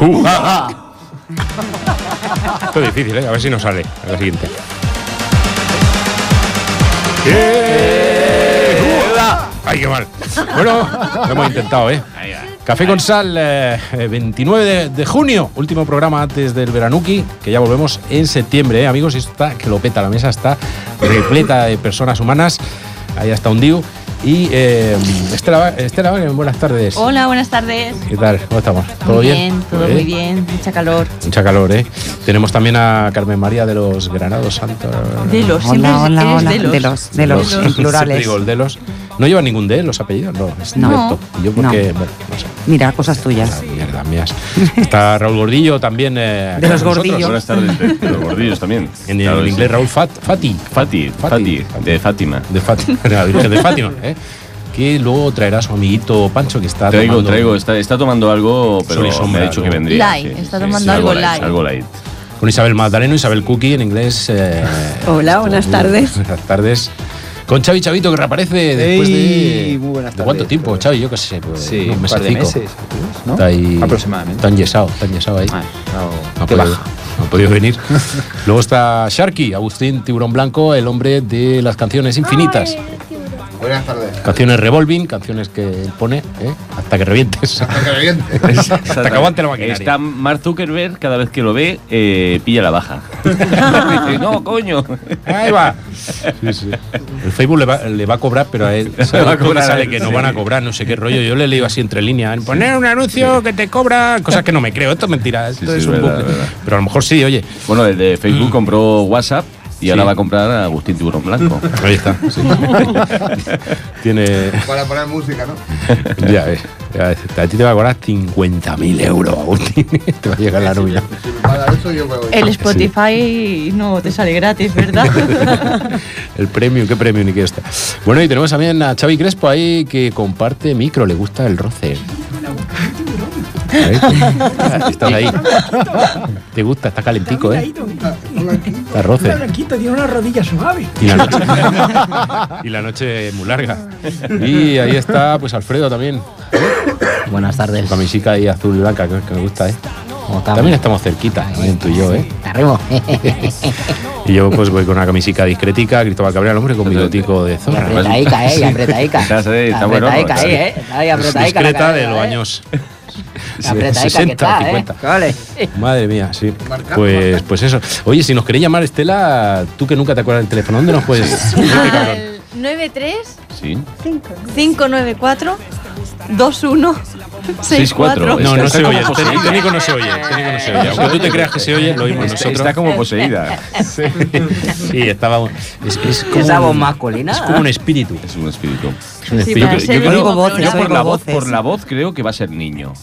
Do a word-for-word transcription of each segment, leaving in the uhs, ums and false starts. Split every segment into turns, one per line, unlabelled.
Uh, ah, ah. Esto es difícil, ¿eh? A ver si nos sale. A la siguiente. ¡Ay, qué mal! Bueno, lo hemos intentado, ¿eh? Café con Sal, eh, veintinueve de, de junio, último programa antes del Veranuki, que ya volvemos en septiembre, ¿eh, amigos? Esto está que lo peta, la mesa está repleta de personas humanas. Ahí está un Diu. Y eh, Estela, Estela, buenas tardes.
Hola, buenas tardes.
¿Qué tal? ¿Cómo estamos? ¿Todo
muy
bien?
bien? Todo
¿Eh?
muy bien, mucha calor.
Mucha calor, ¿eh? Tenemos también a Carmen María de los Granados Santos.
De los,
hola, hola,
eres
hola.
de los.
De los, de los, en plurales.
Digo, el de los. ¿No llevan ningún de los apellidos? No, es
No.
directo. Y yo porque,
No.
bueno, no sé.
Mira, cosas tuyas.
Ah, mierda, mías. Está Raúl Gordillo también. Eh,
De los
con nosotros.
Gordillo.
Buenas tardes, de, de los gordillos también.
En el
Claro,
inglés,
sí.
Raúl Fat, Fati.
Fati, Fati, de Fátima.
De Fátima. La Virgen de Fátima, ¿eh? Que luego traerá a su amiguito Pancho, que está
Traigo,
tomando...
traigo, está, está tomando algo, pero
Sol y sombra,
me ha dicho que
¿no?
vendría.
Light, está tomando algo light.
Algo light.
Con Isabel Magdaleno, Isabel Cookie, en inglés. Eh,
Hola, buenas
uh,
tardes.
Buenas tardes. Con Xavi Chavito, que reaparece después
Ey,
de...
muy buenas
¿De
tardes.
cuánto tiempo, Xavi? Yo qué sé, pues,
Sí,
un
un par de
mesecico.
meses, ¿no?
Está ahí...
Aproximadamente.
Tan yesado, tan yesado ahí.
Ah,
No
no,
ha
que
podido-
baja.
no ha podido venir. Luego está Sharky, Agustín Tiburón Blanco, el hombre de las canciones infinitas.
Buenas tardes.
Canciones revolving, canciones que él pone, ¿eh? Hasta que revientes.
Hasta que reviente.
Hasta que aguante la maquinaria.
Está Mark Zuckerberg, cada vez que lo ve, eh, pilla la baja. Dice, no, coño.
Ahí va. Sí, sí. El Facebook le va, le va a cobrar, pero a él
Le va a cobrar
sale
a él,
que no
sí.
van a cobrar, no sé qué rollo. Yo le leo así entre líneas. Poner un anuncio que te cobra, cosas que no me creo. Esto es mentira. Esto
Sí, sí,
es
es
un
verdad,
bucle.
verdad.
Pero a lo mejor sí, oye.
Bueno, el de Facebook compró WhatsApp y ahora
Sí.
va a comprar a Agustín Tiburón Blanco.
Ahí está. Sí. Tiene.
Para poner música, ¿no?
Ya ves. Ya ves. A ti te va a cobrar cincuenta mil euros, Agustín. Te va a llegar la nómina.
Si me paga eso, yo me voy.
El Spotify no te sale gratis, ¿verdad?
El premium, qué premium ni qué está. Bueno, y tenemos también a Xavi Crespo ahí que comparte micro, le gusta el roce. Ahí, estás ahí. Te gusta, está calentico, ¿eh? Está roce.
Está blanquito, tiene una rodilla suave.
Y la noche, y la noche es muy larga. Y ahí está, pues Alfredo también.
Buenas tardes.
Con camisica ahí azul y blanca, que, que me gusta, ¿eh?
¿Cómo estamos?
También estamos cerquita, también tú y yo, ¿eh?
Arriba.
Y yo pues voy con una camisica discretica, Cristóbal Cabrera, hombre, con bigotico de zorra.
Apretaica, eh, y apretaica.
Estás ahí, está bueno,
Apretaica,
¿no?
eh, eh. Está ahí apretaica. la
Discreta de
cabeza,
los
eh.
años
Apretaica que
sesenta,
está,
cincuenta.
eh. Vale.
Madre mía, sí. Pues, pues eso. Oye, si nos queréis llamar, Estela, tú que nunca te acuerdas del teléfono, ¿dónde nos puedes?
Al nueve tres
Sí.
cinco nueve cuatro dos uno seis cuatro.
No, no
Está
se
como
oye. El
poseída.
técnico no se oye. El técnico no se oye. Aunque tú te creas que se oye, lo oímos
Está,
nosotros.
está como poseída.
Sí, sí, estaba. Es, es como
Esa voz
un-
masculina.
Es como un espíritu.
Es un espíritu.
Es un
Sí,
espíritu.
para
Yo-
ser
yo creo-
Oigo voces,
Yo por
oigo
la voz,
voces.
por la voz creo que va a ser niño.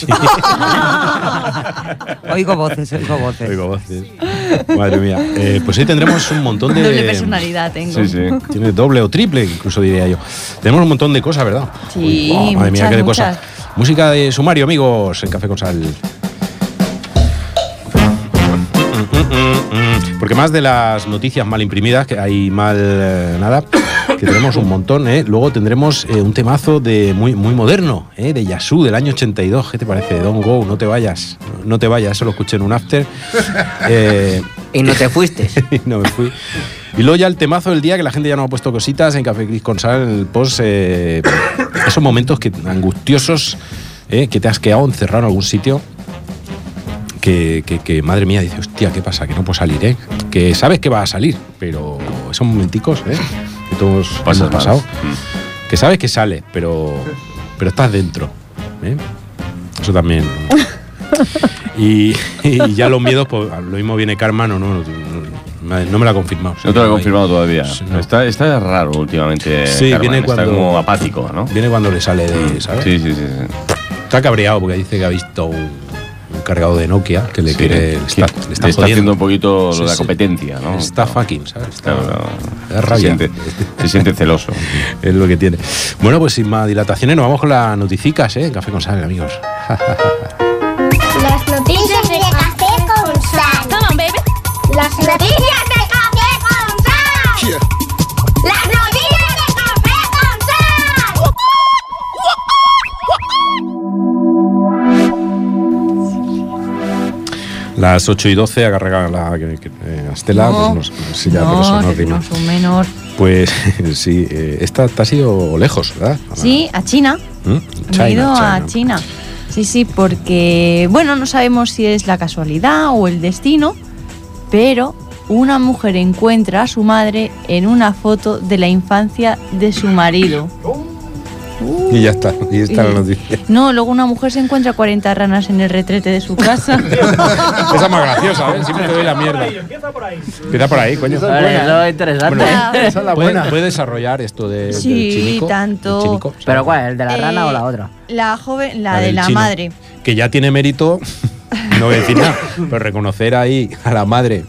Oigo voces, oigo voces.
Oigo voces. Madre mía. Eh, pues hoy tendremos un montón de.
Doble personalidad tengo.
Sí, sí.
Tiene doble o triple, incluso diría yo. Tenemos un montón de cosas, ¿verdad?
Sí,
Uy, madre mía,
muchas,
qué de
muchas.
cosas. Música de sumario, amigos, en Café con Sal. Porque más de las noticias mal imprimidas, que hay mal eh, nada, que tenemos un montón, ¿eh? Luego tendremos eh, un temazo de muy, muy moderno, ¿eh? De Yasu, del año ochenta y dos. ¿Qué te parece? Don't go, no te vayas. No te vayas, eso lo escuché en un after. Eh,
Y no te fuiste.
y no me fui. Y luego ya el temazo del día, que la gente ya no ha puesto cositas en Café con Sal, en el post, eh, esos momentos que, angustiosos, eh, que te has quedado encerrado en algún sitio, que, que, que, madre mía, dice, hostia, ¿qué pasa? Que no puedo salir, ¿eh? Que sabes que va a salir, pero esos momenticos, ¿eh? Que todos
Pasas
hemos pasado,
mal.
que sabes que sale, pero, pero estás dentro, ¿eh? Eso también. Y, y ya los miedos, pues lo mismo viene Karma, no, no, no, no, no me lo ha confirmado.
No te lo he confirmado todavía.
No.
Está, está raro últimamente.
Sí,
Carmen,
viene
está
cuando-
como apático, ¿no?
Viene cuando le sale de, ¿sabes?
Sí, sí, sí. sí.
Está cabreado porque dice que ha visto un, un cargado de Nokia que le
Sí,
quiere, le
que
está, le
te
está
está
jodiendo.
haciendo un poquito
Sí,
lo de la
sí.
competencia, ¿no?
Está fucking, ¿sabes? Está,
Claro, claro.
es
Se
rabia.
siente, se siente celoso.
Es lo que tiene. Bueno, pues sin más dilataciones, nos vamos con las noticicas, ¿eh? Café con Sal, amigos.
Las noticias de Café con Sal.
Come on, baby.
Las noticias de Café con Sal. Las noticias de Café con Sal.
Las ocho y doce, agarra la que, que, eh, Estela,
No,
pues no, no sé ya,
no,
pero eso no
que
rima.
más o menos.
Pues sí, eh, esta te ha sido lejos, ¿verdad?
Sí, a China.
¿Mm?
Me he
China,
ido
China.
a China. Sí, sí, porque, bueno, no sabemos si es la casualidad o el destino, pero una mujer encuentra a su madre en una foto de la infancia de su marido.
Y ya está, y está la noticia.
No, luego una mujer se encuentra cuarenta ranas en el retrete de su casa.
Esa es más graciosa, ¿eh? Siempre te doy la mierda.
Empieza por ahí.
Empieza por ahí, coño.
Vale, eso es interesante.
Bueno,
Esa es la
¿Puede,
buena.
puede desarrollar esto de,
Sí,
del chinico?
tanto.
¿El chinico?
¿Pero cuál? ¿El de la rana
Eh,
o la otra?
La joven, la,
La
de
del
la
chino.
madre.
Que ya tiene mérito, no voy a decir nada, pero reconocer ahí a la madre,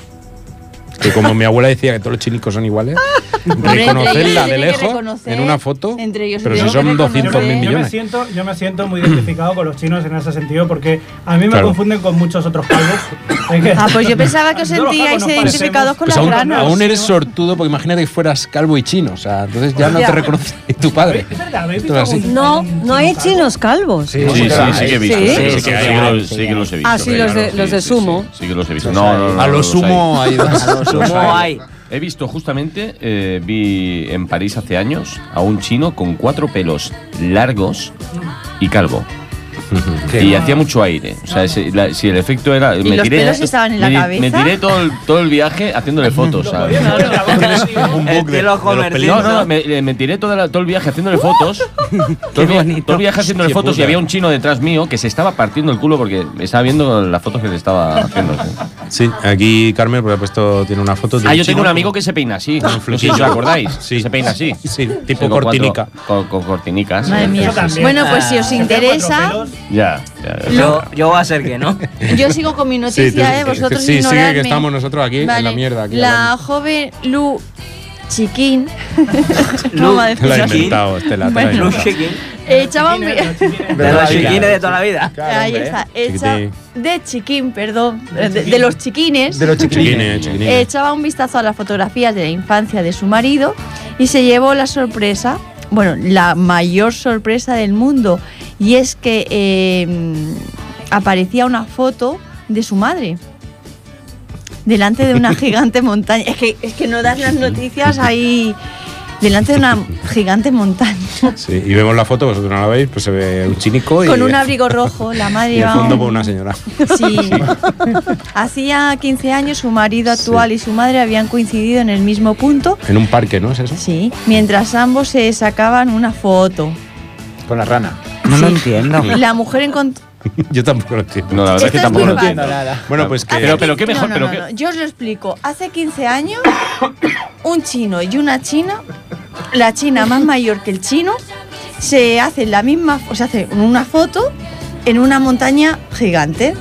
que como mi abuela decía que todos los chinicos son iguales,
Hombre, entre ellos
reconocerla
se
de
tiene que
lejos
reconocer,
en una foto,
entre ellos se
pero si
tiene
son
que
doscientos mil
reconocer.
Yo me,
millones.
siento, yo me siento muy identificado con los chinos en ese sentido porque a mí me
Claro.
confunden con muchos otros calvos. Es que-
Ah, pues yo pensaba que os
Todos los
sentíais
calvos nos
identificados con
Pues
las
aún,
ranas.
aún eres sortudo, porque imagínate que fueras calvo y chino, o sea, entonces ya no
Ya.
te reconoce ni tu padre.
Es verdad, ¿habéis
Esto
visto
es así.
algún-
No,
algún
no hay
chino calvo?
chinos calvos.
Sí, sí, sí que he visto.
Sí.
Sí, sí,
Sí,
que
sí,
sí,
sí,
que los-
sí,
sí que los he visto.
Ah, sí, los de-
claro,
los de
sí,
sumo.
Sí, sí que los he visto. No, no, no.
A
no
lo
los
sumo hay dos.
A lo sumo hay.
He visto justamente, eh, vi en París hace años a un chino con cuatro pelos largos y calvo. Y hacía mucho aire. O sea, si, la- si el efecto era.
¿Y los pelos estaban en la
me, di-
cabeza?
Me tiré todo el, todo el viaje haciéndole fotos.
Lo
¿sabes?
podías hacer grabando, tío.
Un
El
book de,
cielo
de los
comercial.
pelitos.
No, no, me, me tiré todo, la- todo el viaje haciéndole fotos. todo, el vi-
bonito.
todo el viaje haciéndole
Qué
fotos y
puta.
había un chino detrás mío que se estaba partiendo el culo porque estaba viendo las fotos que le estaba haciendo.
Sí, aquí Carmen, por supuesto, tiene una foto de
Ah,
un
yo tengo
chino
un amigo que se peina así. No sé si os acordáis.
Sí.
Se peina así.
Sí, tipo
Con
cortinica.
cuatro- Con, con cortinicas.
Madre mía.
Eso también.
Bueno, pues si os
Que tenga
interesa,
cuatro pelos.
Ya, ya, ya.
Yo, yo voy a ser que no.
yo sigo con mi noticia,
Sí, tú-
¿eh? Vosotros
sí, sigue
ignoradme.
que estamos nosotros aquí en la
Vale.
mierda, aquí
la
hablando.
joven Lu Chiquín.
Lu
Vamos a decirlo
Lo ha
así.
inventado, Estela. te lo ha
Bueno.
Los
inventado.
chiquines.
Echaba un vi-
Chiquines, los chiquines.
De los
Sí.
chiquines de toda la vida.
Ahí está. Echa-
Chiquitín.
de chiquín, perdón. De, de los chiquines.
De los chiquilines.
Chiquines, chiquines.
Echaba un vistazo a las fotografías de la infancia de su marido y se llevó la sorpresa, bueno, la mayor sorpresa del mundo, y es que eh, aparecía una foto de su madre delante de una gigante montaña. Es que, es que no das las noticias ahí delante de una gigante montaña.
Sí, y vemos la foto, vosotros no la veis, pues se ve un chinico y,
Con un abrigo rojo, la madre
y el
llevaba
fondo
un-
por una señora.
Sí. Hacía quince años su marido actual y su madre habían coincidido en el mismo punto.
En un parque, ¿no es eso?
Sí, mientras ambos se sacaban una foto.
Con la rana.
No lo entiendo.
La mujer encontró.
Yo tampoco lo entiendo.
No, la verdad es que
Esto es
tampoco lo
muy
entiendo.
fácil.
Bueno, pues que.
Pero, pero qué mejor,
no, no,
pero
no,
qué.
no. Yo os lo explico. Hace quince años, un chino y una china, la china más mayor que el chino, se hacen la misma, o sea, hacen una foto en una montaña gigante.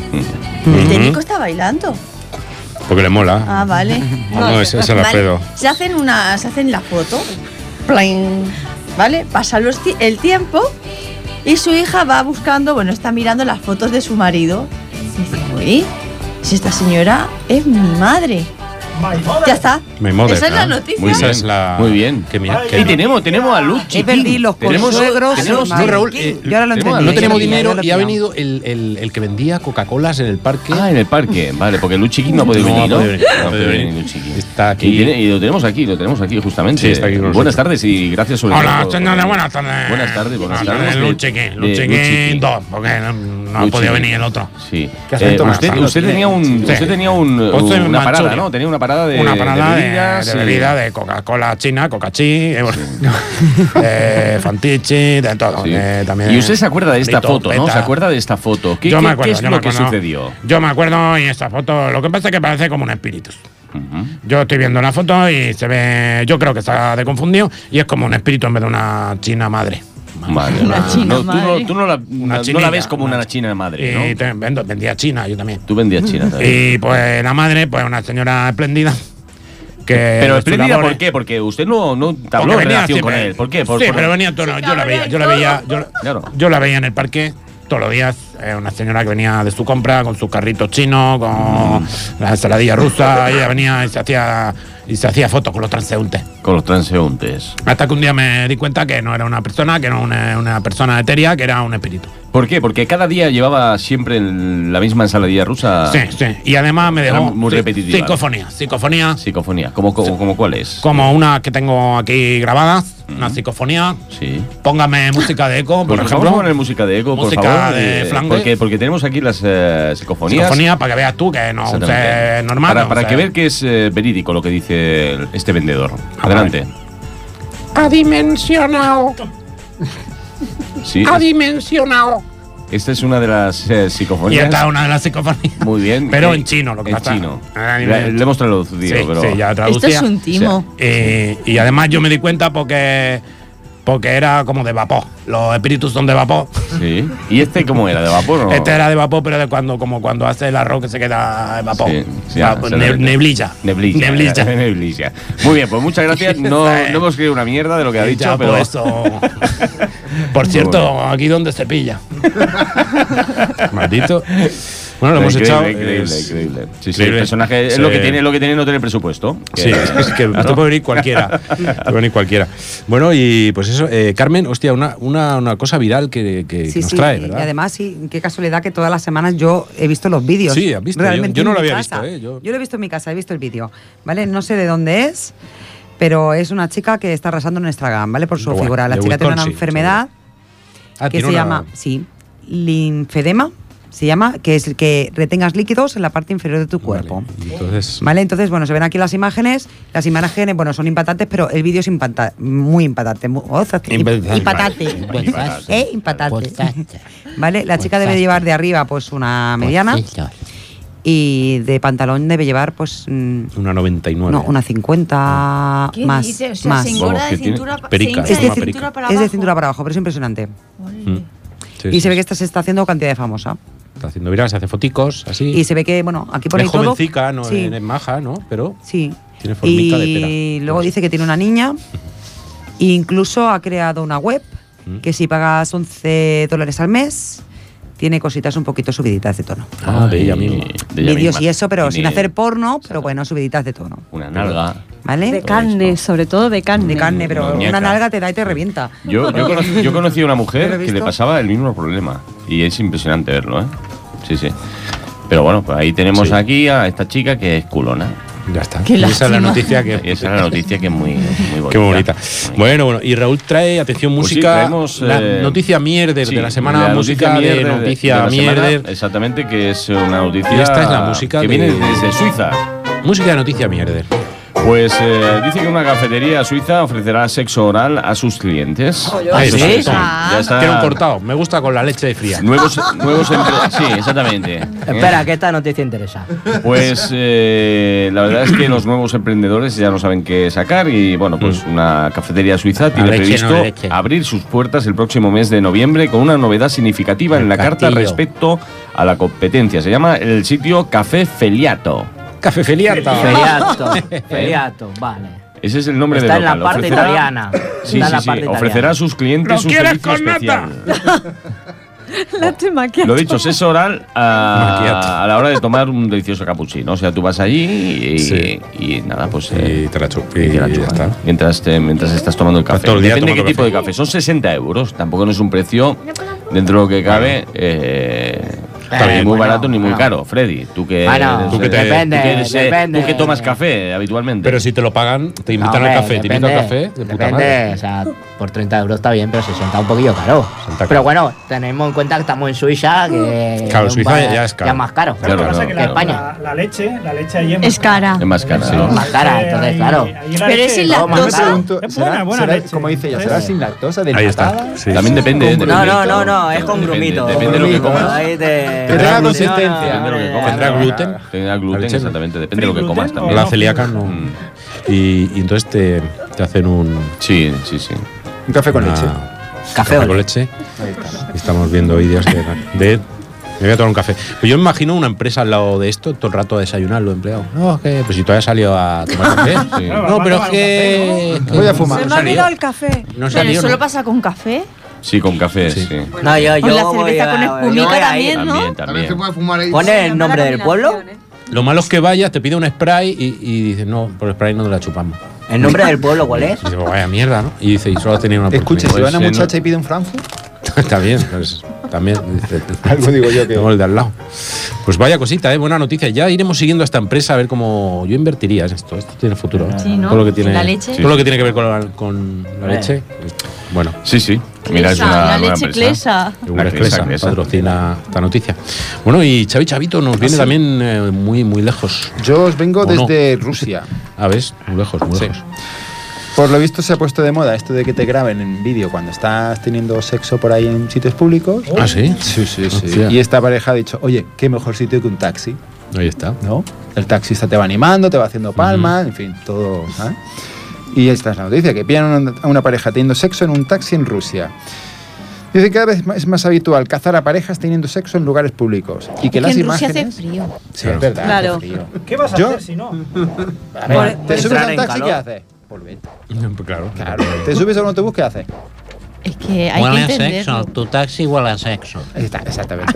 El técnico está bailando.
Porque le mola.
Ah, vale.
Ah, no, ese es el
Vale,
Alfredo.
Se hacen una, se hacen la foto, plain, ¿vale? Pasa los ti- el tiempo y su hija va buscando, bueno, está mirando las fotos de su marido. Y dice, uy, si esta señora es mi madre.
My mother.
Ya está.
My mother,
Esa es la
¿no?
noticia.
Muy
Esa
bien,
es la.
muy bien.
Que mi-
Ay,
que-
Y tenemos, tenemos a Luz
He perdido los
tenemos,
consuegros.
tenemos,
Madre.
No, Raúl, eh,
Yo ahora lo
tenemos-
entendí.
no tenemos
yo lo
dinero
pillaba,
y
yo
ha
lo
venido el, el, el que vendía Coca-Colas en el parque.
Ah, en el parque, vale, porque Luz Chiquín no ha podido
No,
venir,
ha
¿no?
podido venir, no
No
ha
ha
podido
podido
venir.
venir Luz Chiquín.
Está aquí.
Y, tiene- y lo tenemos aquí, lo tenemos aquí justamente.
Sí, está aquí con nosotros.
Buenas tardes y gracias sobre
Hola,
todo por-
señores, buenas tardes.
Buenas tardes, buenas
Buenas
tardes.
tardes,
de-
Luchiquín,
de
Luchiquín
Luchiquín.
dos, porque no, no ha
Luchiquín.
podido venir el otro.
Sí.
¿Qué acento
Eh,
más
usted,
sano
usted
tiene?
tenía un,
Sí.
usted tenía un,
Pues soy
una parada,
Manchuria.
¿no? Tenía una parada de,
Una parada de,
bebidas.
de
y-
bebida, de Coca-Cola china, Coca-Chi, eh, bueno, eh, Fantichi, de todo.
Sí.
eh, también
Y usted se acuerda de esta
Rito,
foto, ¿no?
Peta.
¿Se acuerda de esta foto? ¿Qué,
Yo
qué-
me acuerdo,
qué es
yo
lo
me
que
acuerdo.
sucedió?
Yo me acuerdo y esta foto, lo que pasa es que parece como un espíritu.
Ujú.
Yo estoy viendo la foto y se ve, yo creo que está de confundido y es como un espíritu en vez de una china madre.
Vale,
Una
no,
china
no, tú, no,
madre.
tú no la, no la
chinilla,
ves como una,
una-
china madre,
Y
¿no?
te- vendo- vendía china, yo también.
Tú vendías china también.
Y pues la madre, pues una señora espléndida. Que
Pero
sus
espléndida,
labores-
¿por qué? Porque usted no, no
porque
tabló
venía
relación con
siempre-
él. ¿Por qué? Por-
sí,
por-
pero venía todo, yo la veía, yo la veía, yo,
Claro.
yo la veía en el parque todos los días. eh, una señora que venía de su compra con sus carritos chinos, con la ensaladilla rusa, y ella venía y se hacía y se hacía fotos con los transeúntes.
con los transeúntes.
Hasta que un día me di cuenta que no era una persona, que no era una, una persona etérea, que era un espíritu.
¿Por qué? Porque cada día llevaba siempre el- la misma ensaladilla rusa.
Sí, sí. Y además me
Era
dejó
muy
ci-
repetitiva.
psicofonía, psicofonía.
Psicofonía. ¿Cómo, cómo, cómo cuál es?
Como una que tengo aquí grabadas, una psicofonía.
Sí.
Póngame música de eco, por
Pues
ejemplo.
vamos a poner música de eco,
Música
por favor.
de
eh,
Flandes.
porque, porque tenemos aquí las eh, psicofonías.
Psicofonía para que veas tú que no
Exactamente.
es normal.
Para,
no
para
sé.
que ver que es eh, verídico lo que dice el- este vendedor.
Ah,
Adelante.
Adimensionado.
Sí,
Adimensionado.
esta es una de las eh,
Y
psicofonías.
esta es una de las psicofonías.
Muy bien.
Pero
Eh,
en chino, lo que
En
pasa.
chino.
Ah,
Le,
dime.
le hemos traducido,
Sí,
pero.
sí, ya
Esto
traducía.
es un timo.
Eh, y además yo me di cuenta porque porque era como de vapor. Los espíritus son de vapor.
Sí. ¿Y este cómo era? ¿De vapor o?
Este era de vapor, pero de cuando como cuando hace el arroz que se queda de vapor.
Sí, sí,
Va-
ah, se
ne-
lo-
neblilla.
Neblilla.
Neblilla.
Neblilla. Muy bien, pues muchas gracias. No, no hemos escrito una mierda de lo que ha
Y
dicho,
ya,
pero.
pues, eso. Por cierto, aquí donde se pilla.
Maldito. Bueno, lo hemos
increíble,
echado.
Increíble,
es-
increíble. Sí, sí,
increíble.
el personaje es
Sí.
lo que tiene, lo que tiene no tener presupuesto. Que-
Sí, es que
Claro.
te puede venir cualquiera. Te puede venir cualquiera. Bueno, y pues eso, eh, Carmen, hostia, una, una, una cosa viral que, que
Sí,
nos
sí,
trae,
y
¿verdad?
además, sí, qué casualidad que todas las semanas yo he visto los vídeos.
Sí, has visto, yo-
Realmente
yo no
en
lo
mi
había
casa.
visto, ¿eh? Yo-
Yo lo he visto en mi casa, he visto el vídeo, ¿vale? No sé de dónde es, pero es una chica que está arrasando en Instagram, ¿vale? Por su
Buah,
figura. La
de
chica tiene una
Wisconsin,
enfermedad
Ah,
que
tiene
se
una-
llama, sí, linfedema, se llama, que es el que retengas líquidos en la parte inferior de tu cuerpo.
Vale, y entonces,
Vale, entonces, bueno, se ven aquí las imágenes. Las imágenes, bueno, son impactantes, pero el vídeo es impacta- muy impactante. Muy, oh,
Impactante.
impactante. Eh, impactante. Vale, la chica debe llevar de arriba, pues, una mediana. Y de pantalón debe llevar, pues, mm,
una noventa y nueve.
no, una cincuenta
¿Qué
más.
dices? O sea,
más.
se engorda
Vamos,
de
que tiene
cintura, pa-
perica,
se
es
hincha
de
de
perica.
cintura para
Es de
abajo.
cintura para abajo, pero es impresionante.
Mm. Sí,
Y
sí,
se ve
sí.
que esta se está haciendo cantidad de famosa.
Está haciendo viral, se hace foticos, así.
Y se ve que, bueno, aquí pone
es
todo.
jovencica, no
Sí.
es maja, ¿no? Pero
Sí.
tiene formica de pera.
Y luego
Pues-
dice que tiene una niña. E incluso ha creado una web
Mm.
que si pagas once dólares al mes, tiene cositas un poquito subiditas de tono.
Ah, de ella misma.
de ella
Vídeos
misma.
y eso, pero sin
Tiene
hacer porno, pero bueno, subiditas de tono.
Una nalga.
¿Vale?
De carne, sobre todo de carne.
De carne, pero
Muñeca.
una nalga te da y te revienta.
Yo, yo, conocí, yo conocí a una
¿Lo he
mujer que
visto?
le pasaba el mismo problema. Y es impresionante verlo, ¿eh? Sí, sí. Pero bueno, pues ahí tenemos
Sí.
aquí a esta chica que es culona.
Ya está.
Qué
Y esa es la
lástima.
noticia que.
Y esa es la noticia que es muy, muy bonita.
Qué bonita. Bueno, bueno, y Raúl trae, atención,
Pues sí,
música.
traemos,
la
eh,
noticia mierder
Sí,
de la semana,
la
música
noticia
de
mierder
noticia
de la semana,
mierder.
exactamente, que es una noticia.
Y esta es la música
que
de-
viene desde Suiza.
Música de noticia mierder.
Pues eh, dice que una cafetería suiza ofrecerá sexo oral a sus clientes.
Ay,
Eso
sí.
sí,
Ah.
ya está.
Quiero un cortado. Me gusta con la leche fría.
Nuevos, nuevos empre- sí, exactamente.
Espera, que esta noticia interesa.
Pues eh, la verdad es que los nuevos emprendedores ya no saben qué sacar y bueno, pues una cafetería suiza tiene
leche,
previsto
no leche.
abrir sus puertas el próximo mes de noviembre con una novedad significativa en la carta
Castillo.
respecto a la competencia. Se llama el sitio Café Feliato.
Café Feliata.
Feriato, feriato, vale.
Ese es el nombre
Está
del
en la
local.
parte
Ofrecerá-
italiana.
Sí,
Está en
sí,
la
sí.
parte
Ofrecerá a
italiana.
sus clientes
¿Lo
un
quieres
servicio
con
especial.
Latte macchiato.
Lo dicho, sexo oral a,
Macchiato.
a la hora de tomar un delicioso cappuccino. O sea, tú vas allí y,
Sí.
y nada, pues. eh,
Y te la chup-
y
y
te la
ya
chupan,
está.
¿no? Mientras, te- mientras estás tomando el café.
todo el día
Depende de qué
tomando
tipo de
café.
café. Son sesenta euros. Tampoco no es un precio dentro de lo que cabe. Eh,
Está
ni
bien,
muy
bueno,
barato ni muy
bueno.
caro. Freddy, tú que.
Bueno,
eres,
tú que te-
eh,
depende,
tú que eres, eh,
depende.
tú que tomas café habitualmente.
Pero si te lo pagan, te invitan
No,
al
hombre,
café, te invitan al
depende,
café. De puta
depende,
madre.
o sea, por treinta euros está bien, pero sesenta un poquillo caro.
sesenta caro.
Pero bueno, tenemos en cuenta que estamos en Suiza, que
Claro,
un
Suiza
pa-
ya es caro.
Ya es más caro.
Claro,
Lo que pasa es que
claro,
la,
España.
la- la leche, la leche allí es,
Es cara.
es más cara,
Sí.
¿no?
Más cara,
Ahí-
entonces,
ahí-
claro.
ahí la
Pero
leche
es sin
es
lactosa.
buena,
pregunto,
es
¿será-
buena, buena
será-
leche.
como dice ella,
Sí.
¿será sin lactosa,
Ahí está.
desnatada?
Sí,
También
sí, sí.
depende.
Con
depende.
No, no, no, no, es con
Depende-
grumito.
Depende de lo que
Grumito,
comas.
Ahí te-
Que tenga
no,
consistencia.
no,
Depende de lo que comas.
¿Tendrá gluten?
Tendrá gluten,
leche no.
exactamente. Depende de lo que
¿Free
comas
gluten
también.
La celíaca no.
Mm.
Y, y entonces te, te hacen un.
Sí, sí, sí.
Un café con
una-
leche.
Café
con
o
leche. Y estamos viendo vídeos de, de. Me voy a tomar un café. Pues yo me imagino una empresa al lado de esto, todo el rato a desayunar los empleados. No, es que. Pues si todavía salió a tomar café.
Sí.
No, pero es que.
Voy a fumar.
Se
No
me ha
salió.
olvidado el café.
No
Pero
salió.
solo
¿no?
pasa con café.
Sí, con café, sí.
Sí.
No, yo, yo
Con la
voy
cerveza
a-
con
yo
espumica
voy a ir.
también, ¿no?
También,
También se
también.
puede fumar ahí.
Pone el nombre del pueblo.
Lo malo es que vayas, te pide un spray y, y dices, no, por el spray no te la chupamos.
¿El nombre del pueblo cuál es?
Y dices, vaya mierda, ¿no? Y dice, y solo tenía una
Escuche, si
oportunidad.
va una
Pues, eh,
muchacha y pide un Frankfurt,
Está bien, pues, También. Dice,
Algo digo yo que-
Tengo el de al lado. Pues vaya cosita, ¿eh? Buena noticia. Ya iremos siguiendo a esta empresa a ver cómo. Yo invertiría en esto. Esto tiene futuro. ¿eh?
Sí, ¿no?
Todo lo que tiene,
La leche.
Todo lo que tiene que ver con la, con la leche. Bueno.
Sí, sí. Mira, es
Clesa,
una
la
nueva
leche
empresa.
Clesa.
Segura
La
Clesa
Clesa, Clesa.
patrocina esta noticia. Bueno, y Xavi Chavito nos viene también eh, muy, muy lejos.
Yo os vengo
¿O no?
desde Rusia.
Ah, ¿ves? Muy lejos, muy
Sí.
lejos.
Por lo visto se ha puesto de moda esto de que te graben en vídeo cuando estás teniendo sexo por ahí en sitios públicos.
¿Ah, sí?
Sí, sí, sí.
Hostia.
Y esta pareja ha dicho, oye, qué mejor sitio que un taxi,
Ahí está.
¿no? El taxista te va animando, te va haciendo palmas, en fin, todo. ¿eh? Y esta es la noticia, que pillan a una, a una pareja teniendo sexo en un taxi en Rusia. Dice que cada vez es más habitual cazar a parejas teniendo sexo en lugares públicos. Y que
Es
las
en Rusia
imágenes...
hace frío.
Sí, es verdad,
Claro.
hace frío.
¿Qué vas a
Yo-
hacer si no?
A ver,
Por-
¿te subes
entrar
a un
en
taxi
calor.
qué haces? Volver.
Claro.
Claro. ¿Te subes a un autobús qué haces?
Es que hay
Huele
que
a sexo,
entenderlo.
tu taxi huele a sexo.
Está, exactamente.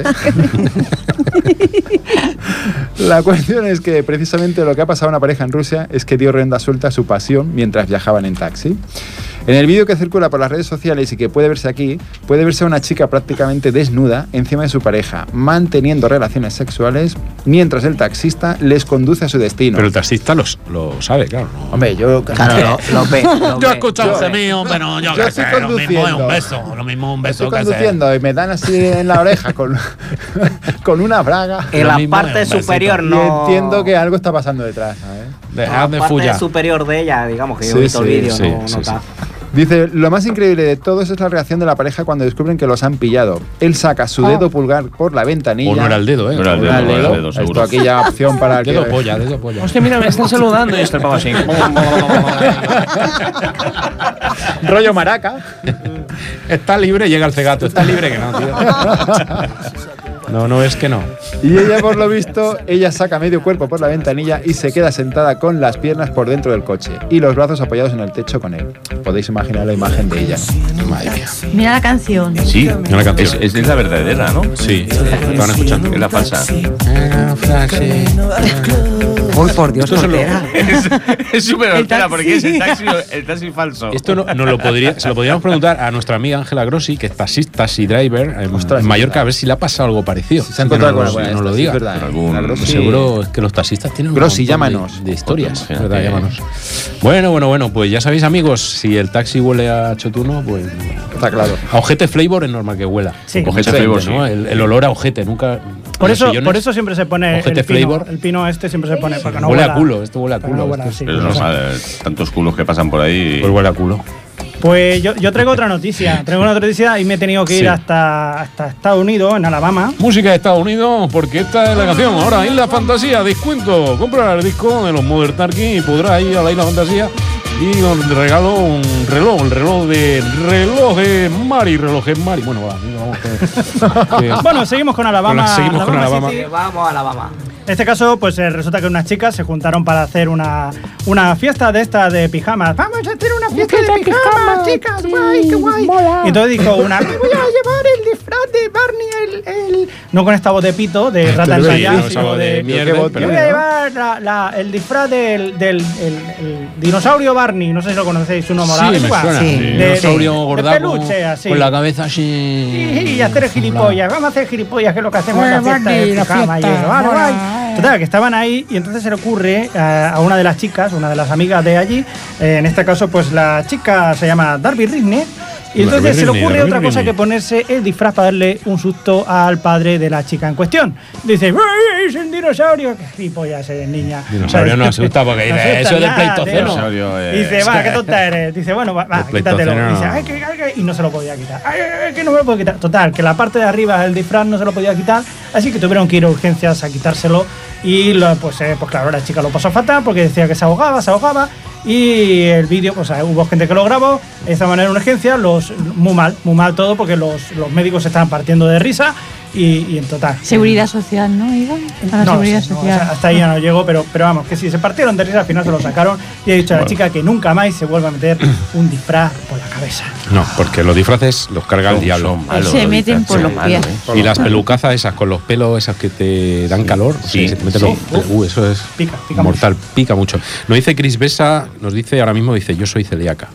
La cuestión es que precisamente lo que ha pasado a una pareja en Rusia es que dio rienda suelta a su pasión mientras viajaban en taxi. En el vídeo que circula por las redes sociales y que puede verse aquí, puede verse a una chica prácticamente desnuda encima de su pareja, manteniendo relaciones sexuales mientras el taxista les conduce a su destino.
Pero el taxista los, lo sabe, claro. ¿no?
Hombre, yo...
Claro, lo, lo ve. Lo
Yo he
ve.
escuchado
Yo-
ese mío, pero yo,
yo
qué
estoy
sé, lo mismo es
conduciendo.
un beso, lo mismo es un beso
Estoy
que sé.
conduciendo y me dan así en la oreja con, con una braga.
En
Lo
la
mismo es
parte
un besito.
superior
Y
no.
entiendo que algo está pasando detrás, ¿sabes?
La
Dejad de
parte
follar.
superior de ella, digamos que yo
Sí,
he visto el
sí,
vídeo,
sí,
no,
sí,
no
sí.
está.
Dice, lo más increíble de todo es la reacción de la pareja cuando descubren que los han pillado. Él saca su dedo pulgar por la ventanilla.
O no era el dedo, ¿eh?
No era el
No
dedo,
era el
no era el
dedo.
dedo,
Esto
seguro.
aquí ya opción para el que...
Dedo polla, dedo polla.
Hostia, mira, me están saludando y este pavo así.
Rollo maraca.
Está libre, llega el cegato. Está libre que no, tío. No, no es que no.
Y ella, por lo visto, ella saca medio cuerpo por la ventanilla y se queda sentada con las piernas por dentro del coche y los brazos apoyados en el techo con él. Podéis imaginar la imagen de ella, ¿no? Madre mía.
Mira la canción.
Sí,
Una canción.
es, es la verdadera, ¿no?
Sí, estaban escuchando.
Es la falsa.
Uy, por Dios,
Esto se lo-
Cortera.
Es súper
El
hortera porque es
taxi.
el taxi, el taxi falso.
Esto no, nos lo podría, se lo podríamos preguntar a nuestra amiga Ángela Grossi, que es taxista, taxi driver en,
Ostras,
en
es
Mallorca,
verdad.
a ver si le ha pasado algo parecido.
Si se ha
Que
encontrado
nos,
con
lo-
alguna de
nos lo
estas,
diga.
sí, es verdad,
Con algún-
la Grossi-
Seguro es que los taxistas tienen un
Grossi,
montón de-
llámanos.
de historias,
Imagínate.
¿verdad? Llámanos. Bueno, bueno, bueno, pues ya sabéis, amigos, si el taxi huele a chotuno, pues
Está claro.
a ojete flavor es normal que huela.
Sí.
Porque
Ojete
mucha gente,
flavor,
¿no?
sí.
El, el olor a ojete, nunca.
Por
en los
eso,
sillones,
por eso siempre se pone
Ojete
el pino,
flavor.
el pino este siempre se pone para que no
huele
huela-
a culo, esto huele a
para que no
culo.
huela
esto
así.
Pero es normal, eh, tantos culos que pasan por ahí.
Pues huele a culo.
Pues yo, yo traigo otra noticia. Traigo una noticia y me he tenido que ir
Sí.
hasta, hasta Estados Unidos, en Alabama.
Música de Estados Unidos, porque esta es la canción. Ahora, Isla Fantasía, descuento. Compra el disco de los Modern Talking y podrás ir a la Isla Fantasía y os regalo un reloj, el reloj de relojes Mari, relojes Mari. Bueno, va, vamos a ver. Que-
Bueno, seguimos con Alabama.
Bueno, seguimos con Alabama.
City.
Que vamos a Alabama.
En este caso, pues eh, resulta que unas chicas se juntaron para hacer una, una fiesta de esta de pijamas. Vamos a hacer una fiesta de pijamas, chicas, guay, qué guay. Y entonces dijo una, me voy a llevar el disfraz de Barney, el, el... No con esta voz de pito, de rata
Pero
ensayada,
sí,
sino
esa voz
de...
de mierda,
Me
pero-
voy a llevar la- la- el disfraz del, del el, el dinosaurio Barney, no sé si lo conocéis, uno morado.
Sí, me
igual.
suena.
Sí.
Sí.
De-
Dinosaurio
de- de
gordaco,
peluche, así.
con la cabeza así.
Y, y hacer gilipollas, vamos a hacer gilipollas, que es lo que hacemos en la fiesta de pijama y eso. Vale, guay. Total, que estaban ahí y entonces se le ocurre eh, a una de las chicas, una de las amigas de allí, eh, en este caso, pues la chica se llama Darby Ridney. Y entonces
Darby
se le
Ridney,
ocurre
Darby
otra cosa
Ridney.
que ponerse el disfraz para darle un susto al padre de la chica en cuestión. Dice, ¡ay, es un dinosaurio! ¡Qué gilipollas eres, niña!
Dinosaurio no asusta porque
No
dice,
asusta
eso es del
nada,
Pleistoceno.
tío.
Dinosaurio, eh.
Dice, va, qué tonta eres. Dice, bueno, va, va
Del
quítatelo.
Pleistoceno,
Dice,
no.
ay, que, ay, que- y no se lo podía quitar. Ay, ay, ay, que no me lo puedo quitar. Total, que la parte de arriba del disfraz no se lo podía quitar, así que tuvieron que ir a urgencias a quitárselo. Y lo, pues, eh, pues claro, la chica lo pasó fatal porque decía que se ahogaba, se ahogaba. Y el vídeo, pues eh, hubo gente que lo grabó, estaban en una urgencia, los, muy mal, muy mal todo, porque los, los médicos se estaban partiendo de risa. Y, y en total.
Seguridad social, ¿no, Iván? A la
No,
seguridad
sí, no,
social.
o sea, hasta ahí ya no llego, pero, pero vamos, que si se partieron de risa, al final se lo sacaron y he dicho a la
Bueno.
chica que nunca más se vuelva a meter un disfraz por la cabeza.
No, porque los disfraces los carga el diablo.
malos, Se los meten por disfraces, los pies.
Y las pelucazas esas con los pelos, esas que te dan calor, sí, se te meten
Sí.
los- uh, eso es
Pica, pica
mortal, pica mucho. Nos dice Chris Besa, nos dice ahora mismo, dice, yo soy celíaca.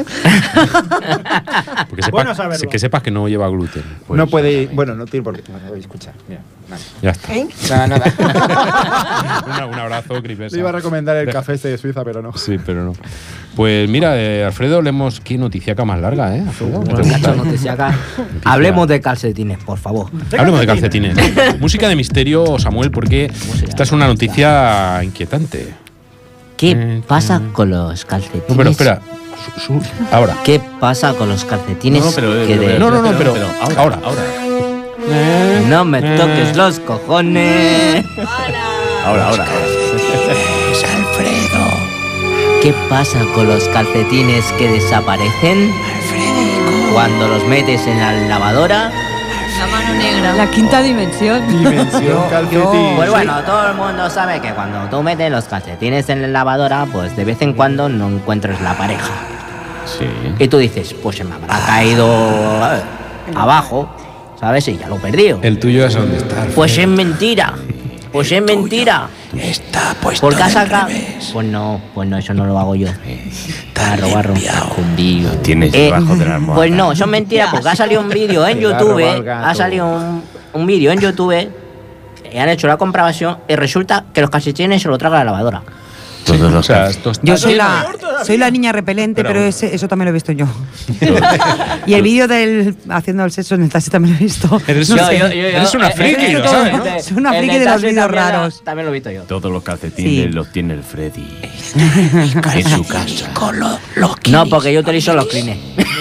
Porque sepa-
Bueno saberlo.
que sepas que no lleva gluten. Pues,
no puede ir. Bueno, no tiene por qué. Bueno, voy a escuchar. Mira, nada.
Ya está.
Nada, nada.
Una- un abrazo, Chris Besa.
Le iba a recomendar el
De-
café este de Suiza, pero no.
Sí, pero no. Pues mira, eh, Alfredo, leemos qué noticiaca más larga, ¿eh? Alfredo, ¿te gusta?
Cacho, noticiaca. Hablemos de calcetines, por favor.
Hablemos de calcetines. Música de misterio, Samuel, porque esta es una noticia inquietante.
¿Qué pasa con los calcetines?
No, pero espera. Su- su- ahora.
¿Qué pasa con los calcetines?
No, no, pero-
que de-
no, no, no, pero- ahora,
ahora. No me toques los cojones.
Ahora, ahora.
Es Alfredo. ¿Qué pasa con los calcetines que desaparecen? Cuando los metes en la lavadora.
La mano negra.
La quinta dimensión.
Dimensión calcetín.
Pues bueno, todo el mundo sabe que cuando tú metes los calcetines en la lavadora, pues de vez en cuando no encuentras la pareja.
Sí.
Y tú dices, pues se me habrá caído eh, abajo, ¿sabes? Y ya lo he perdido.
El tuyo es donde está.
Pues es mentira. Pues es mentira.
Está puesto
¿Por qué has
del
sacado?
revés.
Pues no, pues no, eso no lo hago yo. Barro, barro.
Lo tienes
Eh,
debajo de la almohada.
Pues no, eso es mentira, porque ha salido un vídeo en
Te va a robar
YouTube,
el gato.
ha salido un, un vídeo en YouTube, y han hecho la comprobación y resulta que los calcetines se lo traga la lavadora.
Todos los
Yo soy la, soy la niña repelente, pero,
Pero-
ese- eso también lo he visto yo. Y el vídeo del haciendo el sexo en el taxi también lo he visto.
Eres
No
una-
sé.
eres una
Eh,
friki,
eh,
lo
todo-
sabes, ¿no?
Soy una
El
friki
del
de los
taxi
vídeos
también la-
raros.
También lo he visto yo.
Todos los calcetines
Sí.
los tiene el Freddy.
En su casa. Con los, los
No, porque yo utilizo los clines.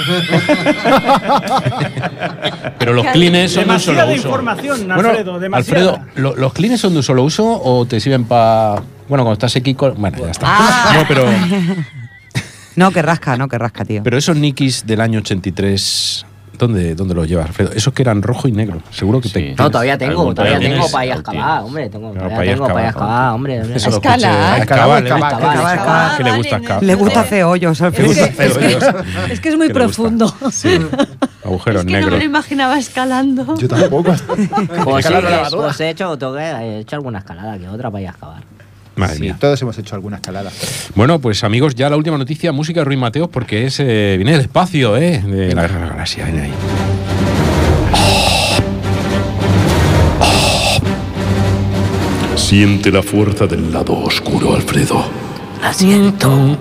Pero los clines son de un solo
Demasiada
uso.
información,
Bueno,
Alfredo, demasiada.
Alfredo, ¿lo- ¿los clines son de un solo uso o te sirven para. Bueno, cuando estás aquí con. Bueno, ya está.
Ah.
No, pero.
No, que rasca, no, que rasca, tío.
Pero esos Nikis del año ochenta y tres. ¿Dónde, ¿Dónde los llevas, Alfredo? Esos que eran rojo y negro. Seguro que te.
No, todavía tengo,
Algún
todavía
tienes.
tengo para ir a excavar, hombre. Tengo,
Claro,
todavía
para ir a
tengo para ir a
excavar.
excavar, hombre. hombre.
Eso lo
Escalar.
escuché. A
Escalar,
excavar, le
excavar,
gusta.
excavar, excavar.
¿Qué le gusta excavar?
Le gusta hacer hoyos,
Le
Alfredo.
gusta hacer hoyos.
Es que es muy
¿Qué le gusta?
profundo.
Sí. Agujeros
Es que no me lo
negros.
imaginaba escalando.
Yo tampoco.
Pues sí,
Escalar la
pues,
lavadora.
pues he hecho, tengo que- he hecho alguna escalada que otra para ir a excavar.
Madre
Sí,
mía.
todos hemos hecho alguna escalada.
Bueno, pues amigos, ya la última noticia, música de Ruiz Mateos, porque es, eh, viene del espacio, ¿eh? De la Guerra de la Galaxia. Viene ahí.
Siente la fuerza del lado oscuro, Alfredo.
La siento.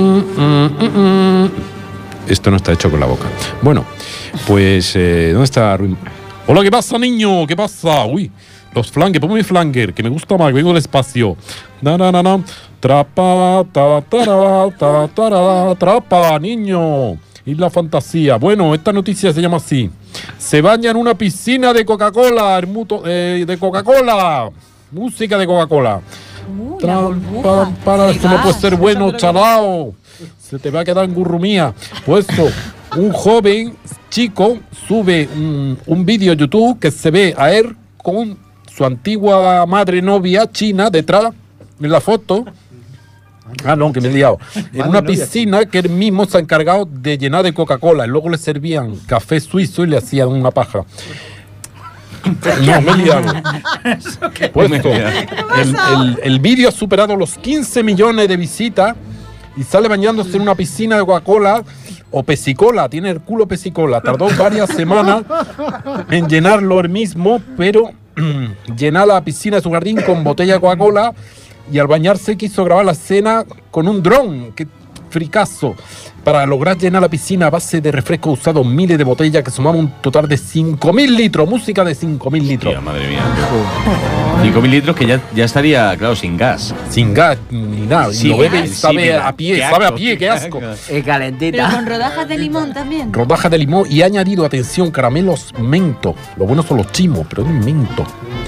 Esto no está hecho con la boca. Bueno, pues, eh, ¿dónde está Ruiz? Hola, ¿qué pasa, niño? ¿Qué pasa? Uy, los flanger, ponme mi flanger, que me gusta más, que vengo del espacio. Na, na, na, na. Trapa, ta, tara, ta, tara, trapa, niño. Y la fantasía. Bueno, esta noticia se llama así. Se baña en una piscina de Coca-Cola, hermuto- eh, de Coca-Cola. Música de Coca-Cola. Trampa, para, esto no puede ser bueno, chalao. Se te va a quedar en gurrumía. Pues eso, un joven chico sube un, un vídeo a YouTube que se ve a él con su antigua madre novia china detrás en la foto. Ah, no, que me he liado. En
Madre
una
novia
piscina que él mismo se ha encargado de llenar de Coca-Cola. Y luego le servían café suizo y le hacían una paja. No, me he liado. Puesto. El, el, el vídeo ha superado los quince millones de visitas y sale bañándose en una piscina de Coca-Cola o pesicola. Tiene el culo pesicola. Tardó varias semanas en llenarlo él mismo, pero llenar la piscina de su jardín con botella de Coca-Cola y al bañarse quiso grabar la escena con un dron. ¡Qué fricazo! Para lograr llenar la piscina a base de refrescos usados miles de botellas que sumaban un total de cinco mil litros. Música de cinco mil litros.
Tía, madre mía. cinco mil litros que ya, ya estaría, claro, sin gas.
Sin gas ni nada.
Sí,
lo bebe y
sí,
sabe
mira,
a pie,
qué
sabe a
asco,
pie, qué asco.
Y
Pero
calentita.
con rodajas de limón también.
Rodaja de limón y ha añadido, atención, caramelos mento. Lo bueno son los chimos, pero es mento.